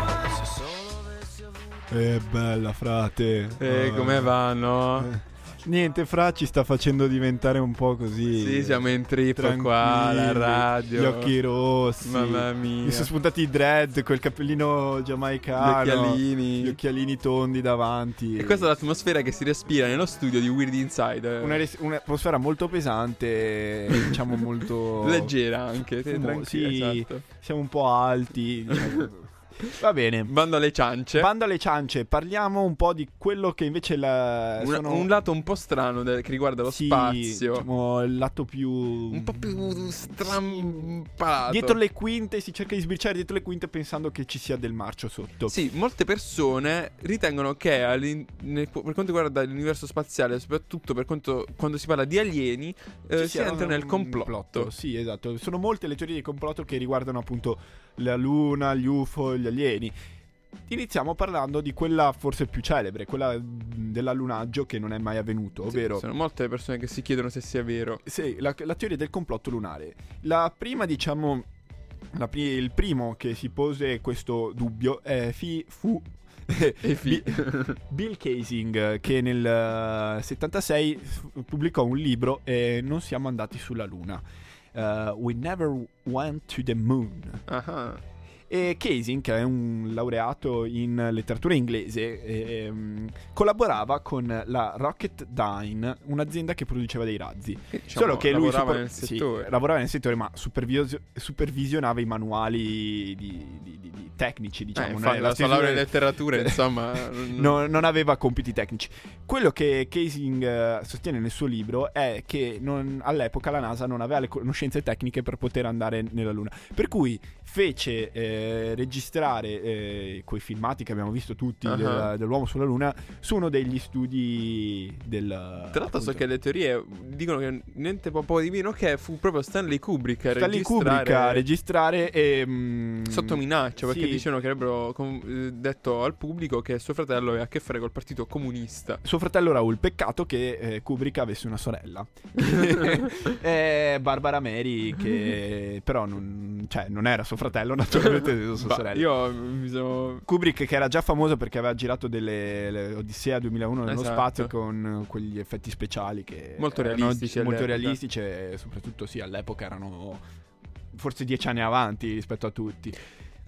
want. Bella frate. Come vanno? Niente, Fra ci sta facendo diventare un po' così. Sì, siamo in trip qua alla radio. Gli occhi rossi. Mamma mia. Mi sono spuntati i dread, quel cappellino giamaicano. Gli occhialini tondi davanti. E questa è l'atmosfera che si respira nello studio di Weird Inside. Un'atmosfera molto pesante, diciamo molto leggera anche, tranquilla, sì, esatto. Siamo un po' alti, diciamo. Va bene. Bando alle ciance. Parliamo un po' di quello che invece un lato un po' strano che riguarda lo spazio. Diciamo il lato più un po' più strampalato. Dietro le quinte, si cerca di sbirciare dietro le quinte pensando che ci sia del marcio sotto. Sì, molte persone ritengono che per quanto riguarda l'universo spaziale, soprattutto quando si parla di alieni, si entra nel complotto. Sì, esatto. Sono molte le teorie di complotto che riguardano appunto la Luna, gli UFO, gli alieni. Iniziamo parlando di quella forse più celebre, quella dell'allunaggio che non è mai avvenuto, ovvero sono molte le persone che si chiedono se sia vero. Sì, la teoria del complotto lunare. La prima, diciamo, il primo che si pose questo dubbio fu Bill Kaysing, che nel 76 pubblicò un libro Non siamo andati sulla Luna. We never went to the moon. E Kaysing, che è un laureato in letteratura inglese, collaborava con la Rocketdyne, un'azienda che produceva dei razzi. Diciamo, solo che lui lavorava nel settore. Lavorava nel settore, ma supervisionava i manuali di tecnici, diciamo. La sua laurea in letteratura, insomma, non aveva compiti tecnici. Quello che Kaysing sostiene nel suo libro è che all'epoca la NASA non aveva le conoscenze tecniche per poter andare nella Luna, per cui fece registrare quei filmati che abbiamo visto tutti dell'uomo sulla Luna su uno degli studi Tra l'altro so che le teorie dicono che niente po' di meno che fu proprio Stanley Kubrick a registrare e, sotto minaccia, perché sì, dicevano che avrebbero detto al pubblico che suo fratello aveva a che fare col partito comunista. Suo fratello Raoul, peccato che Kubrick avesse una sorella Barbara Mary, che però non era suo fratello, naturalmente sua sorella. Kubrick, che era già famoso perché aveva girato delle Odissea 2001 nello spazio con quegli effetti speciali che molto realistici e soprattutto all'epoca erano forse 10 anni avanti rispetto a tutti.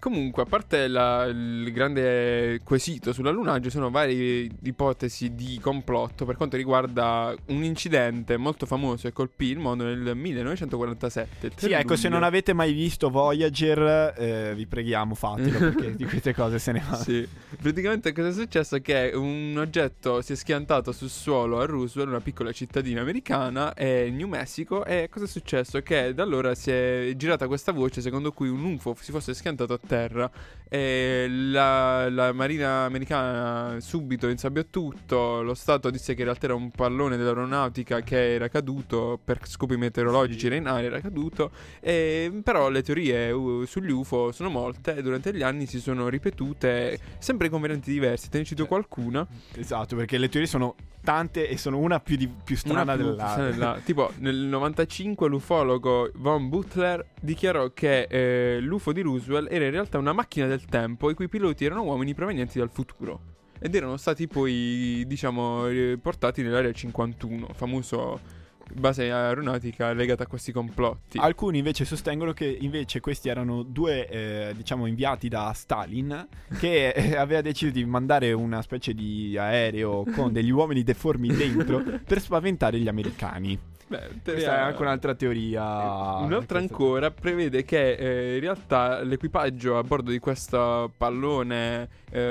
Comunque, a parte il grande quesito sull'allunaggio, sono varie ipotesi di complotto per quanto riguarda un incidente molto famoso che colpì il mondo nel 1947. Sì, ecco, se non avete mai visto Voyager, vi preghiamo, fatelo, perché di queste cose se ne va. Sì, praticamente cosa è successo? Che un oggetto si è schiantato sul suolo a Roswell, una piccola cittadina americana, New Mexico, e cosa è successo? Che da allora si è girata questa voce secondo cui un UFO si fosse schiantato a terra, e la marina americana subito insabbiò tutto. Lo Stato disse che in realtà era un pallone dell'aeronautica che era caduto per scopi meteorologici, era in aria, era caduto, però le teorie sugli UFO sono molte e durante gli anni si sono ripetute sempre con varianti diverse. Te ne cito qualcuna? Esatto, perché le teorie sono tante e sono una più strana dell'altra. Tipo nel 95 l'ufologo Von Butler dichiarò che l'UFO di Roswell era in realtà una macchina del tempo i cui piloti erano uomini provenienti dal futuro ed erano stati poi, diciamo, portati nell'area 51, famoso base aeronautica legata a questi complotti. Alcuni invece sostengono che invece questi erano due diciamo inviati da Stalin, che aveva deciso di mandare una specie di aereo con degli uomini deformi dentro per spaventare gli americani. Questa è anche un'altra teoria. Un'altra ancora prevede che in realtà l'equipaggio a bordo di questo pallone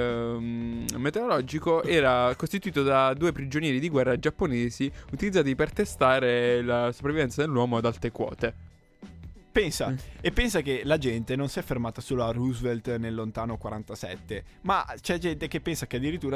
meteorologico era costituito da 2 prigionieri di guerra giapponesi utilizzati per testare la sopravvivenza dell'uomo ad alte quote. Pensa che la gente non si è fermata solo a Roosevelt nel lontano 47, ma c'è gente che pensa che addirittura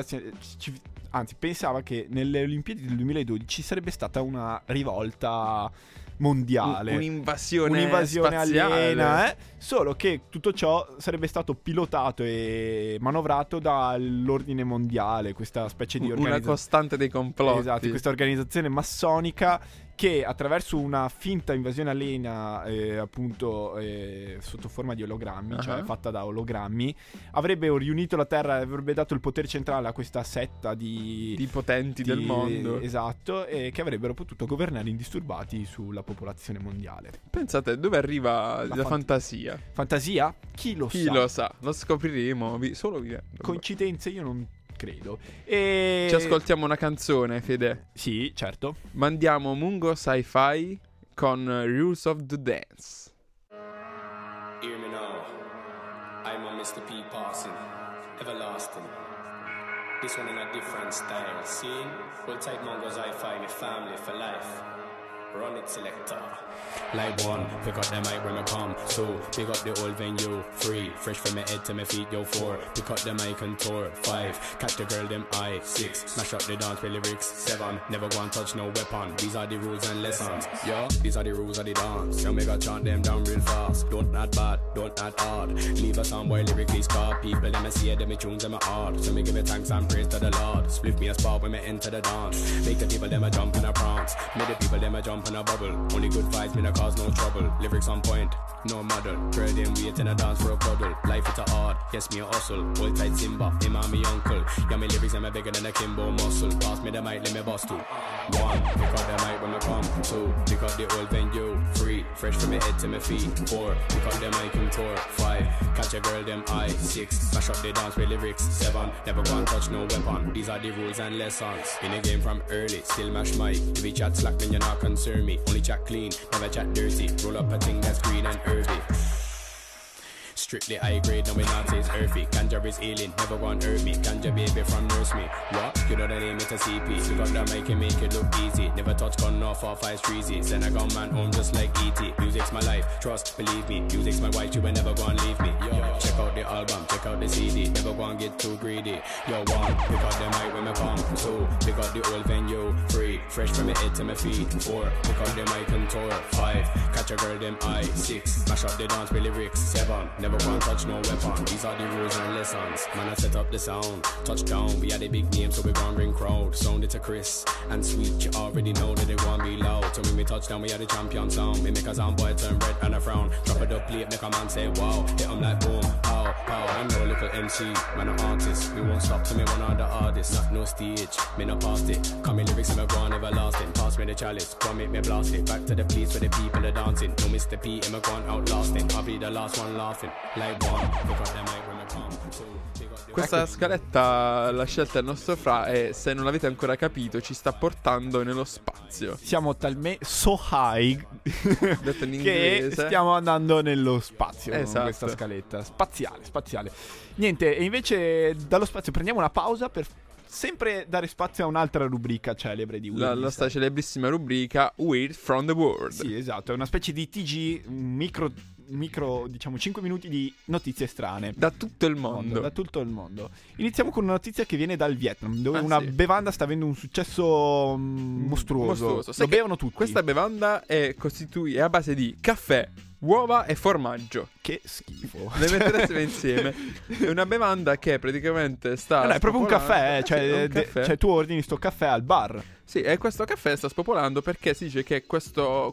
pensava che nelle Olimpiadi del 2012 ci sarebbe stata una rivolta mondiale, un'invasione spaziale. Aliena, solo che tutto ciò sarebbe stato pilotato e manovrato dall'ordine mondiale, questa specie di una costante dei complotti. Esatto, questa organizzazione massonica che attraverso una finta invasione aliena appunto sotto forma di ologrammi, cioè fatta da ologrammi, avrebbe riunito la Terra e avrebbe dato il potere centrale a questa setta di potenti del mondo. Esatto, e che avrebbero potuto governare indisturbati sulla popolazione mondiale. Pensate, dove arriva la fantasia? Fantasia? Chi lo sa? Lo scopriremo solo vivendo. Coincidenze io non credo. Ci ascoltiamo una canzone, Fede? Sì, certo. Mandiamo Mungo Sci-Fi con Rules of the Dance. Hear me now. I'm a Mr. P. Parson, everlasting. This one in a different style. Scene, we'll take Mungo Sci-Fi, my family for life. Run it, selector. Like 1, pick up the mic when I come. 2, pick up the old venue. 3, fresh from my head to my feet, yo. 4, pick up the mic and tour. 5, catch the girl, them eye. 6, smash up the dance with lyrics. 7, never go and touch no weapon. These are the rules and lessons. Yeah, these are the rules of the dance. So make a chant them down real fast. Don't act bad, don't act hard. Leave a song boy lyrically scar. People let me see it, them me tunes them my heart. So me give me thanks and praise to the Lord. Split me a spot when me enter the dance. Make the people them a jump and a prance. Make the people them a jump and a bubble. Only good vibes, me no cause no trouble. Lyrics on point, no model. Girl them wait in a dance for a cuddle. Life it a hard, yes me a hustle. Hold tight Simba, him and me uncle. Yeah me lyrics am bigger than a Kimbo muscle. Pass me the mic, let me bust too. 1, pick up the mic when I come. 2, pick up the old venue. 3, fresh from my head to my feet. 4, pick up the mic and tour. 5, catch a girl them eye. 6, smash up the dance with lyrics. 7, never go and touch no weapon. These are the rules and lessons. In the game from early, still mash mic. If you chat slack then you not concern me. Only chat clean, never chat dirty. Roll up a thing that's green and herby. Strictly high grade, no we not taste earthy. Ganja is healing, never want hurt me. Ganja baby from nurse me. What? You know the name, it's a CP. You got that mic and make it look easy. Never touch gun off 5 streezy. Send a gun man home just like E.T. Music's my life, trust, believe me. Music's my wife, you will never go and leave me. Yo, check out the album, check out the CD. Never go and get too greedy. Yo, 1, pick up the mic when me come. 2, pick up the old venue. 3, fresh from my head to my feet. 4, pick up the mic and tour. 5, catch a girl them eye. 6, smash up the dance with lyrics. 7, never go and touch no weapon. These are the rules and lessons. Man, I set up the sound. Touchdown, we had a big name, so we gon' bring crowd. Sound it to Chris and sweet. You already know that they won't be loud. So when we touchdown, we had the champion sound. We make a sound boy turn red and a frown. Drop it up plate, make a man say wow. Hit 'em like boom, pow, pow. I'm no little MC, man an artist. We won't stop till me one of the artists. Not no stage, me no past it. Come me lyrics and me go on everlasting. Pass me the chalice, come make me blast it. Back to the place where the people are dancing. dancing. No Mr. P, him a gone out lasting. I'll be the last one laughing. Like one, pick up the mic when I come. Two, pick up the Questa scaletta l'ha scelta il nostro Fra e se non l'avete ancora capito ci sta portando nello spazio. Siamo talmente so high Detto in che inglese. stiamo andando nello spazio con Esatto. questa scaletta. Spaziale. Niente, e invece dallo spazio prendiamo una pausa per sempre dare spazio a un'altra rubrica celebre di Weird La Inside. nostra celebrissima rubrica Weird from the World. Sì, esatto, è una specie di TG, un micro, diciamo 5 minuti di notizie strane Da tutto il mondo. da tutto il mondo. Iniziamo con una notizia che viene dal Vietnam, dove Ah, una sì. bevanda sta avendo un successo mostruoso. Sai Lo che bevono tutti. Questa bevanda è a base di caffè, uova e formaggio. Che schifo. Le mettereste insieme. È una bevanda che praticamente sta No, è proprio un caffè, spopolando. Sì, è un caffè. cioè tu ordini sto caffè al bar. Sì, e questo caffè sta spopolando perché si dice che questo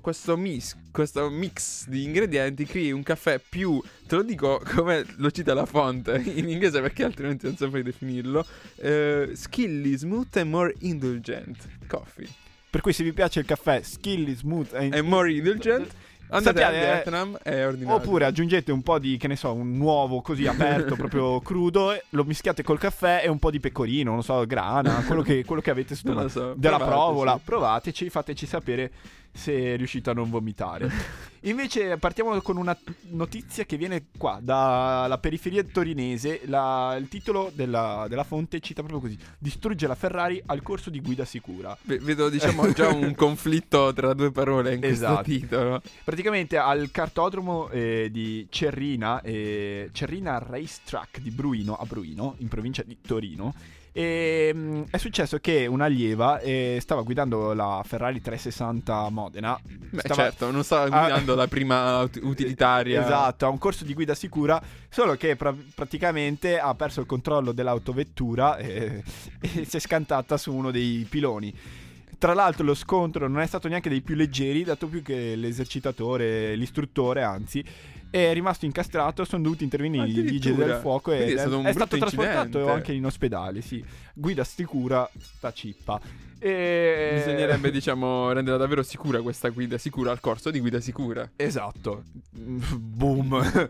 mix di ingredienti crea un caffè più, te lo dico come lo cita la fonte in inglese perché altrimenti non saprei definirlo, skilly, smooth and more indulgent coffee. Per cui se vi piace il caffè skilly, smooth E more indulgent, andate sappiate, al Vietnam e ordinate. oppure aggiungete un po' di, che ne so, un uovo così aperto, proprio crudo, e lo mischiate col caffè e un po' di pecorino, non so, grana, quello che avete sotto Non lo so, della provateci. provola. Provateci, fateci sapere se riuscite a non vomitare. Invece partiamo con una notizia che viene qua dalla periferia torinese. Il titolo della fonte cita proprio così: distrugge la Ferrari al corso di guida sicura. Vedo diciamo già un conflitto tra due parole in questo Esatto. titolo. Praticamente al cartodromo di Cerrina Racetrack di Bruino, a Bruino, in provincia di Torino. E è successo che un'allieva stava guidando la Ferrari 360 Modena. Beh, certo, non stava guidando la prima utilitaria. Esatto, a un corso di guida sicura, solo che praticamente ha perso il controllo dell'autovettura e si è scantata su uno dei piloni. Tra l'altro lo scontro non è stato neanche dei più leggeri, dato più che l'istruttore anzi, è rimasto incastrato. Sono dovuti intervenire i vigili del fuoco e Quindi è stato un brutto trasportato incidente. anche in ospedale. Sì, guida sicura sta cippa. E... Bisognerebbe, diciamo, renderla davvero sicura questa guida sicura al corso di guida sicura. Esatto. Boom.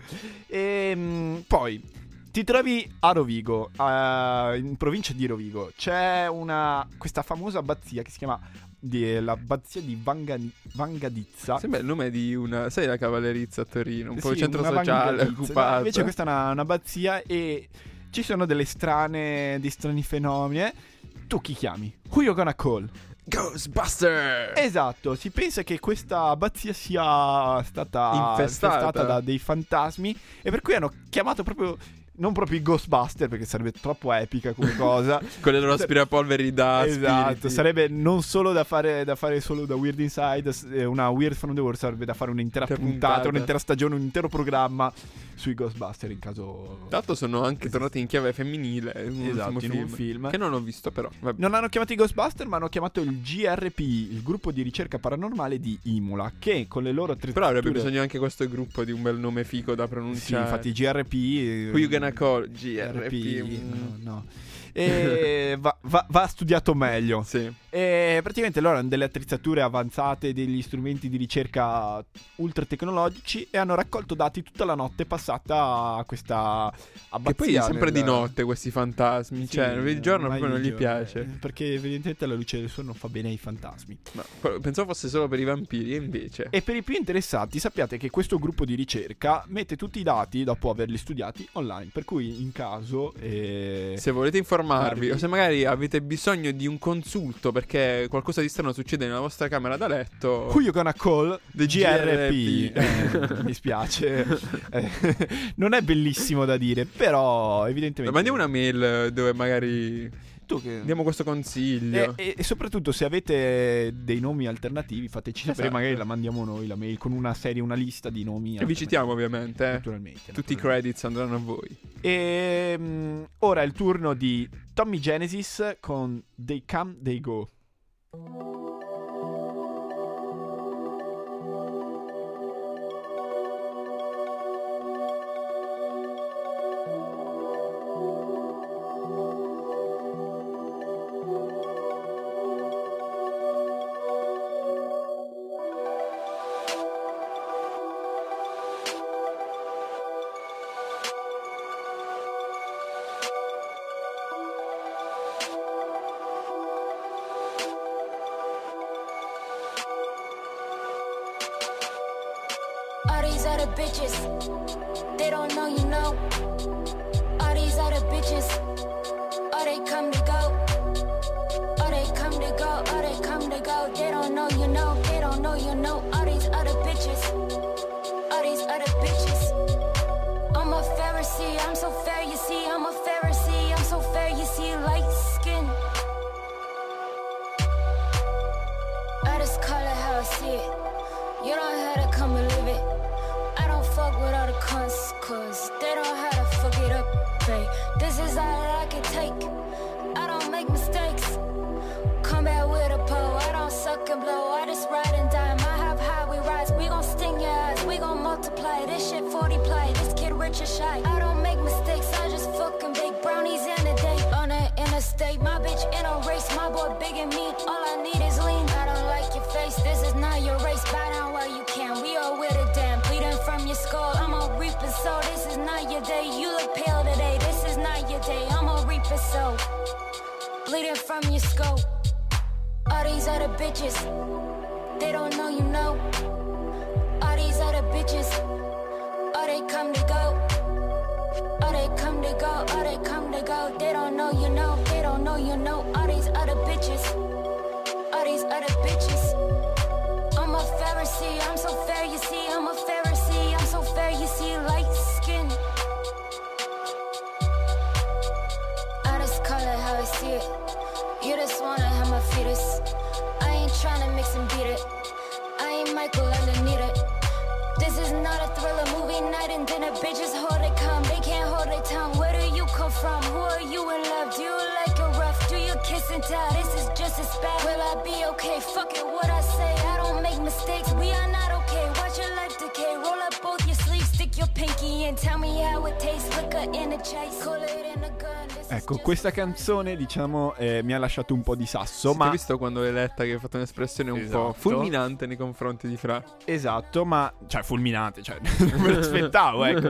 Poi ti trovi a Rovigo, in provincia di Rovigo. C'è questa famosa abbazia che si chiama l'abbazia di Vangadizza. Sembra il nome di una, sai, la cavallerizza a Torino, un po' Sì, centro una sociale Vangadizza. occupato. Invece questa è un'abbazia e ci sono dei strani fenomeni. Tu chi chiami? Who you gonna call? Ghostbuster! Esatto, si pensa che questa abbazia sia stata infestata da dei fantasmi e per cui hanno chiamato proprio, non proprio i Ghostbuster perché sarebbe troppo epica come cosa. Con le loro aspirapolveri da Esatto, spiriti. sarebbe non solo da fare solo da Weird Inside, una Weird from the World, sarebbe da fare un'intera puntata, un'intera stagione, un intero programma sui Ghostbuster in caso. Tra l'altro sono anche tornati in chiave femminile Esatto, in un film che non ho visto però. Vabbè. Non hanno chiamato i Ghostbuster, ma hanno chiamato il GRP, il gruppo di ricerca paranormale di Imola, che con le loro Però avrebbe bisogno anche questo gruppo di un bel nome figo da pronunciare. Sì, infatti GRP. Who you gonna call? GRP. No. E va studiato meglio. Sì. E praticamente loro hanno delle attrezzature avanzate, degli strumenti di ricerca ultra tecnologici e hanno raccolto dati tutta la notte passata a questa abbazia. Che poi è sempre di notte questi fantasmi, Sì, cioè di giorno mai proprio non di gli giorno, piace. perché evidentemente la luce del sole non fa bene ai fantasmi. Ma pensavo fosse solo per i vampiri e invece. E per i più interessati sappiate che questo gruppo di ricerca mette tutti i dati dopo averli studiati online, per cui in caso se volete informarvi o se magari avete bisogno di un consulto perché qualcosa di strano succede nella vostra camera da letto, who you gonna call? The GRP. Mi spiace. Non è bellissimo da dire, però evidentemente mandiamo una mail dove magari diamo questo consiglio. E soprattutto se avete dei nomi alternativi fateci sapere, Esatto. magari la mandiamo noi la mail con una lista di nomi E vi citiamo ovviamente. Naturalmente. Tutti i credits andranno a voi. E ora è il turno di Tommy Genesis con They Come, They Go. All these other bitches, they don't know you know. All these other bitches, all they come to go. All they come to go, all they come to go. They don't know you know, they don't know you know. All these other bitches, all these other bitches. I'm a Pharisee, I'm so fair, you see. I'm a Pharisee, I'm so fair, you see. Light skin, I just call it how I see it. You don't have to come and live it. I don't fuck with all the cons, cause they don't have to fuck it up, babe. This is all that I can take. I don't make mistakes. Come back with a pole. I don't suck and blow. I just ride and dime. I have high, we rise. We gon' sting your eyes. We gon' multiply. This shit 40 ply. This kid rich and shy. I don't make mistakes. I just fucking bake brownies in a day. On the interstate. My bitch in a race. My boy big and mean. All I need is lean. I don't like your face. This is not your race. Bow down while you can. We all with a damn. Bleeding from your skull. I'm a reaper, so this is not your day. You look pale today. This is not your day. I'm a reaper, so bleeding from your skull. All these other bitches, they don't know you know. All these other bitches, all they come to go. All they come to go, all they come to go. They don't know you know, they don't know you know. All these other bitches, all these other bitches. I'm a Pharisee, I'm so fair, you see. I'm a Pharisee, I'm so fair, you see. Light skin, I just call it how I see it. You just wanna have my fetus. I ain't tryna mix and beat it. I ain't Michael underneath it. This is not a thriller movie night and dinner. Bitches hold it calm, they can't hold their tongue. Where do you come from? Who are you in love? Do you like it rough? Do you kiss and tell? This is just as bad. Will I be okay? Fuck it, what I say. I don't make mistakes, we are not okay. Watch your life decay. Roll up both your sleeves, stick your pinky in. Tell me how it tastes. Liquor in the chase. Call it in a gun. Ecco, questa canzone, diciamo, mi ha lasciato un po' di sasso. Sì, ma ho visto quando l'hai letta che hai fatto un'espressione un po' fulminante nei confronti di Fra. Esatto, ma cioè fulminante, cioè non me l'aspettavo, ecco.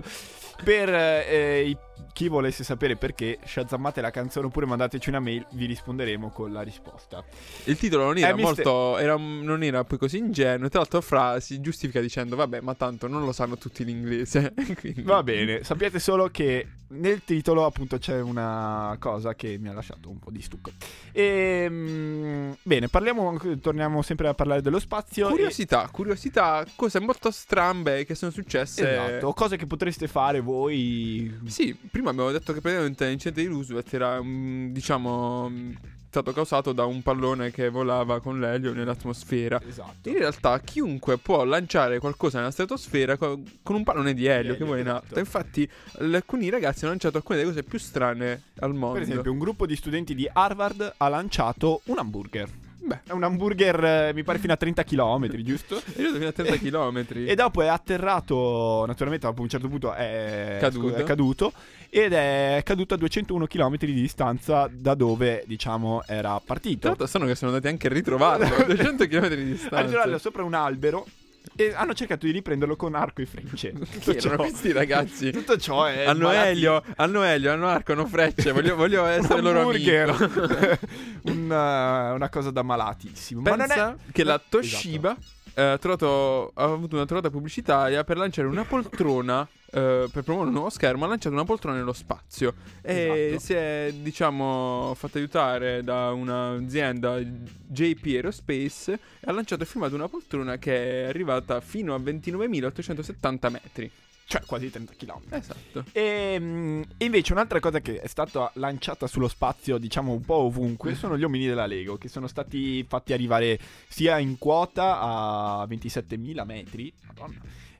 Per chi volesse sapere perché, shazammate la canzone oppure mandateci una mail, vi risponderemo con la risposta. Il titolo non era non era poi così ingenuo. Tra l'altro Fra si giustifica dicendo vabbè, ma tanto non lo sanno tutti l'inglese. Quindi... Va bene, sappiate solo che nel titolo appunto c'è una cosa che mi ha lasciato un po' di stucco. Bene, torniamo sempre a parlare dello spazio. Curiosità, cose molto strambe che sono successe. Esatto, cose che potreste fare voi. Sì, prima abbiamo detto che praticamente l'incidente di Roosevelt era, stato causato da un pallone che volava con l'elio nell'atmosfera. Esatto. In realtà chiunque può lanciare qualcosa nella stratosfera con un pallone di elio che vuole in alto. Infatti alcuni ragazzi hanno lanciato alcune delle cose più strane al mondo. Per esempio un gruppo di studenti di Harvard ha lanciato un hamburger. Beh, è un hamburger, mi pare fino a 30 km, giusto? Fino a 30 km. E dopo è atterrato, naturalmente dopo un certo punto è caduto. Ed è caduto a 201 km di distanza da dove, diciamo, era partito. Tra l'altro sanno che sono andati anche a ritrovarlo a 200 km di distanza. A ritrovarlo sopra un albero. E hanno cercato di riprenderlo con arco e frecce. Chi erano questi ragazzi? Tutto ciò è hanno elio, hanno arco, hanno frecce. Voglio essere loro amico. Una cosa da malatissimo. Pensa ma non è... che la Toshiba ha avuto una trovata pubblicitaria per lanciare una poltrona. Per promuovere un nuovo schermo ha lanciato una poltrona nello spazio. E si è, diciamo, fatta aiutare da un'azienda JP Aerospace e ha lanciato e filmato una poltrona che è arrivata fino a 29.870 metri. Cioè quasi 30 km. Esatto. E invece un'altra cosa che è stata lanciata sullo spazio, diciamo un po' ovunque, sono gli omini della Lego, che sono stati fatti arrivare sia in quota a 27.000 metri, madonna,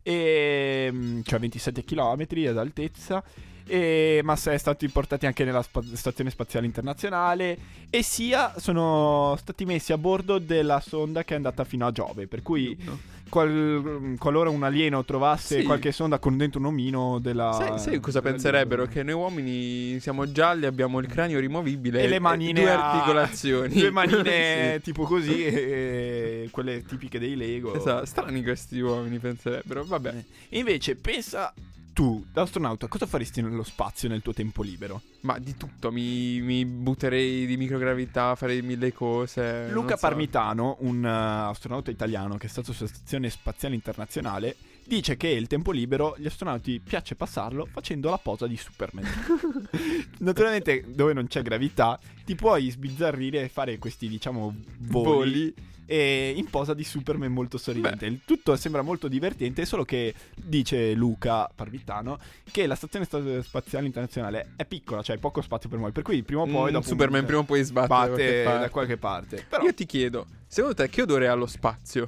cioè 27 km ad altezza, ma sono stati portati anche nella Stazione Spaziale Internazionale e sia sono stati messi a bordo della sonda che è andata fino a Giove, per cui qualora un alieno trovasse qualche sonda con dentro un omino della... Sai cosa penserebbero? Che noi uomini siamo gialli, abbiamo il cranio rimovibile e le manine due articolazioni. Due manine tipo così, e quelle tipiche dei Lego. Esatto, strani questi uomini penserebbero, vabbè. E invece pensa... Tu, da astronauta, cosa faresti nello spazio nel tuo tempo libero? Ma di tutto, mi butterei di microgravità, farei mille cose. Luca Parmitano, un astronauta italiano che è stato sulla Stazione Spaziale Internazionale, dice che il tempo libero gli astronauti piace passarlo facendo la posa di Superman. Naturalmente, dove non c'è gravità, ti puoi sbizzarrire e fare questi, diciamo, voli e in posa di Superman molto sorridente. Il tutto sembra molto divertente, solo che dice Luca Parvitano che la stazione spaziale internazionale è piccola, cioè poco spazio per noi, per cui prima o poi dopo Superman prima o poi sbatte da qualche parte. Però io ti chiedo, secondo te che odore ha lo spazio?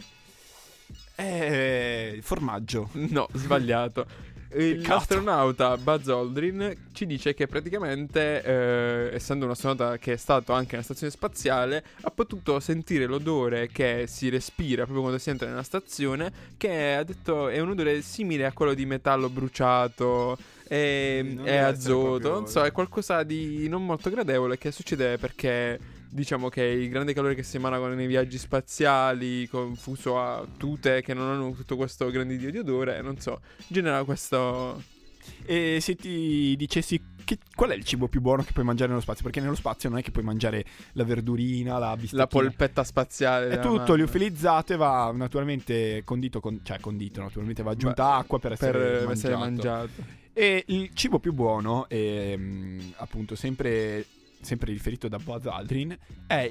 Formaggio. No, sbagliato. L'astronauta Buzz Aldrin ci dice che praticamente, essendo un astronauta che è stato anche nella stazione spaziale, ha potuto sentire l'odore che si respira proprio quando si entra nella stazione, che ha detto è un odore simile a quello di metallo bruciato e azoto, non so, è qualcosa di non molto gradevole che succede perché diciamo che il grande calore che si emana nei viaggi spaziali, confuso a tute che non hanno tutto questo grandidio di odore, non so, genera questo. E se ti dicessi qual è il cibo più buono che puoi mangiare nello spazio? Perché nello spazio non è che puoi mangiare la verdurina, la bistecchina, la polpetta spaziale, è tutto liofilizzato e va naturalmente condito, naturalmente va aggiunta acqua per essere mangiato. E il cibo più buono è appunto sempre riferito da Buzz Aldrin è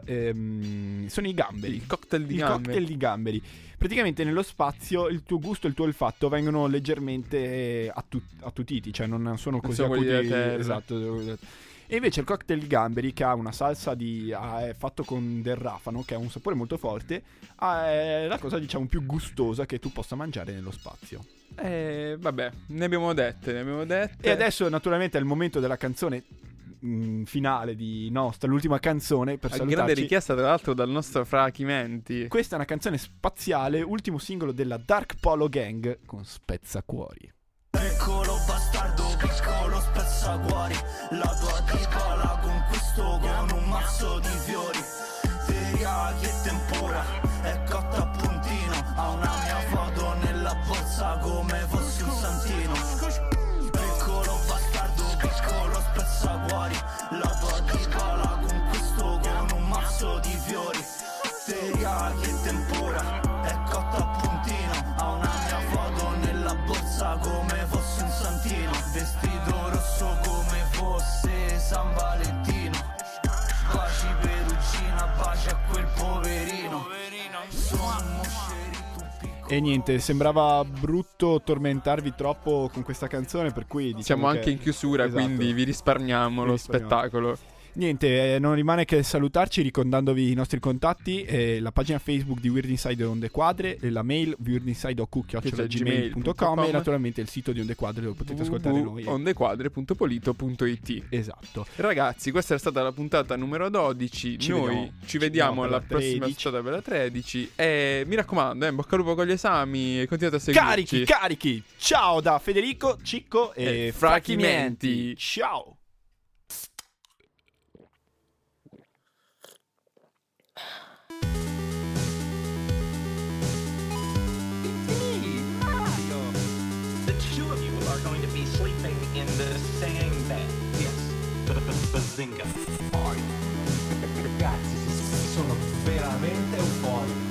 sono i gamberi, il cocktail di gamberi. Praticamente nello spazio il tuo gusto e il tuo olfatto vengono leggermente attutiti, cioè non sono così acuti. Esatto. E invece il cocktail di gamberi, che ha una salsa è fatto con del rafano, che ha un sapore molto forte, è la cosa diciamo più gustosa che tu possa mangiare nello spazio. Vabbè, ne abbiamo dette. E adesso naturalmente è il momento della canzone finale l'ultima canzone per salutarci. Grande richiesta tra l'altro dal nostro Fra Chimenti. Questa è una canzone spaziale, ultimo singolo della Dark Polo Gang con Spezzacuori. Piccolo bastardo, piccolo spezzacuori, la tua tipa la conquisto con un mazzo di fiori. Teriyaki e tempura, è cotta a puntino, ha una mia foto nella borsa come fossi un santino. Piccolo bastardo, piccolo spezzacuori, la tua tipa la conquisto con un mazzo di fiori. Teriyaki e tempura, è cotta a puntino, ha una mia foto nella borsa come fossi un santino. Vestito rosso come fosse San Valentino. Baci Perugina, baci a quel poverino. Sono E niente, sembrava brutto tormentarvi troppo con questa canzone, per cui diciamo siamo anche in chiusura, esatto, quindi vi risparmiamo lo spettacolo. Niente, non rimane che salutarci ricordandovi i nostri contatti, la pagina Facebook di Weird Inside Onde Quadre, la mail weirdinside.gmail.com e naturalmente il sito di Onde Quadre dove potete ascoltare noi. ondequadre.polito.it. Esatto. Ragazzi, questa è stata la puntata numero 12. Noi ci vediamo alla prossima puntata per la 13 e mi raccomando, in bocca al lupo con gli esami e continuate a seguirci. Carichi! Ciao da Federico, Cicco e Fra Chimenti. Ciao! In the same bed. Yes. Bazinga. Ragazzi, sono veramente euforico.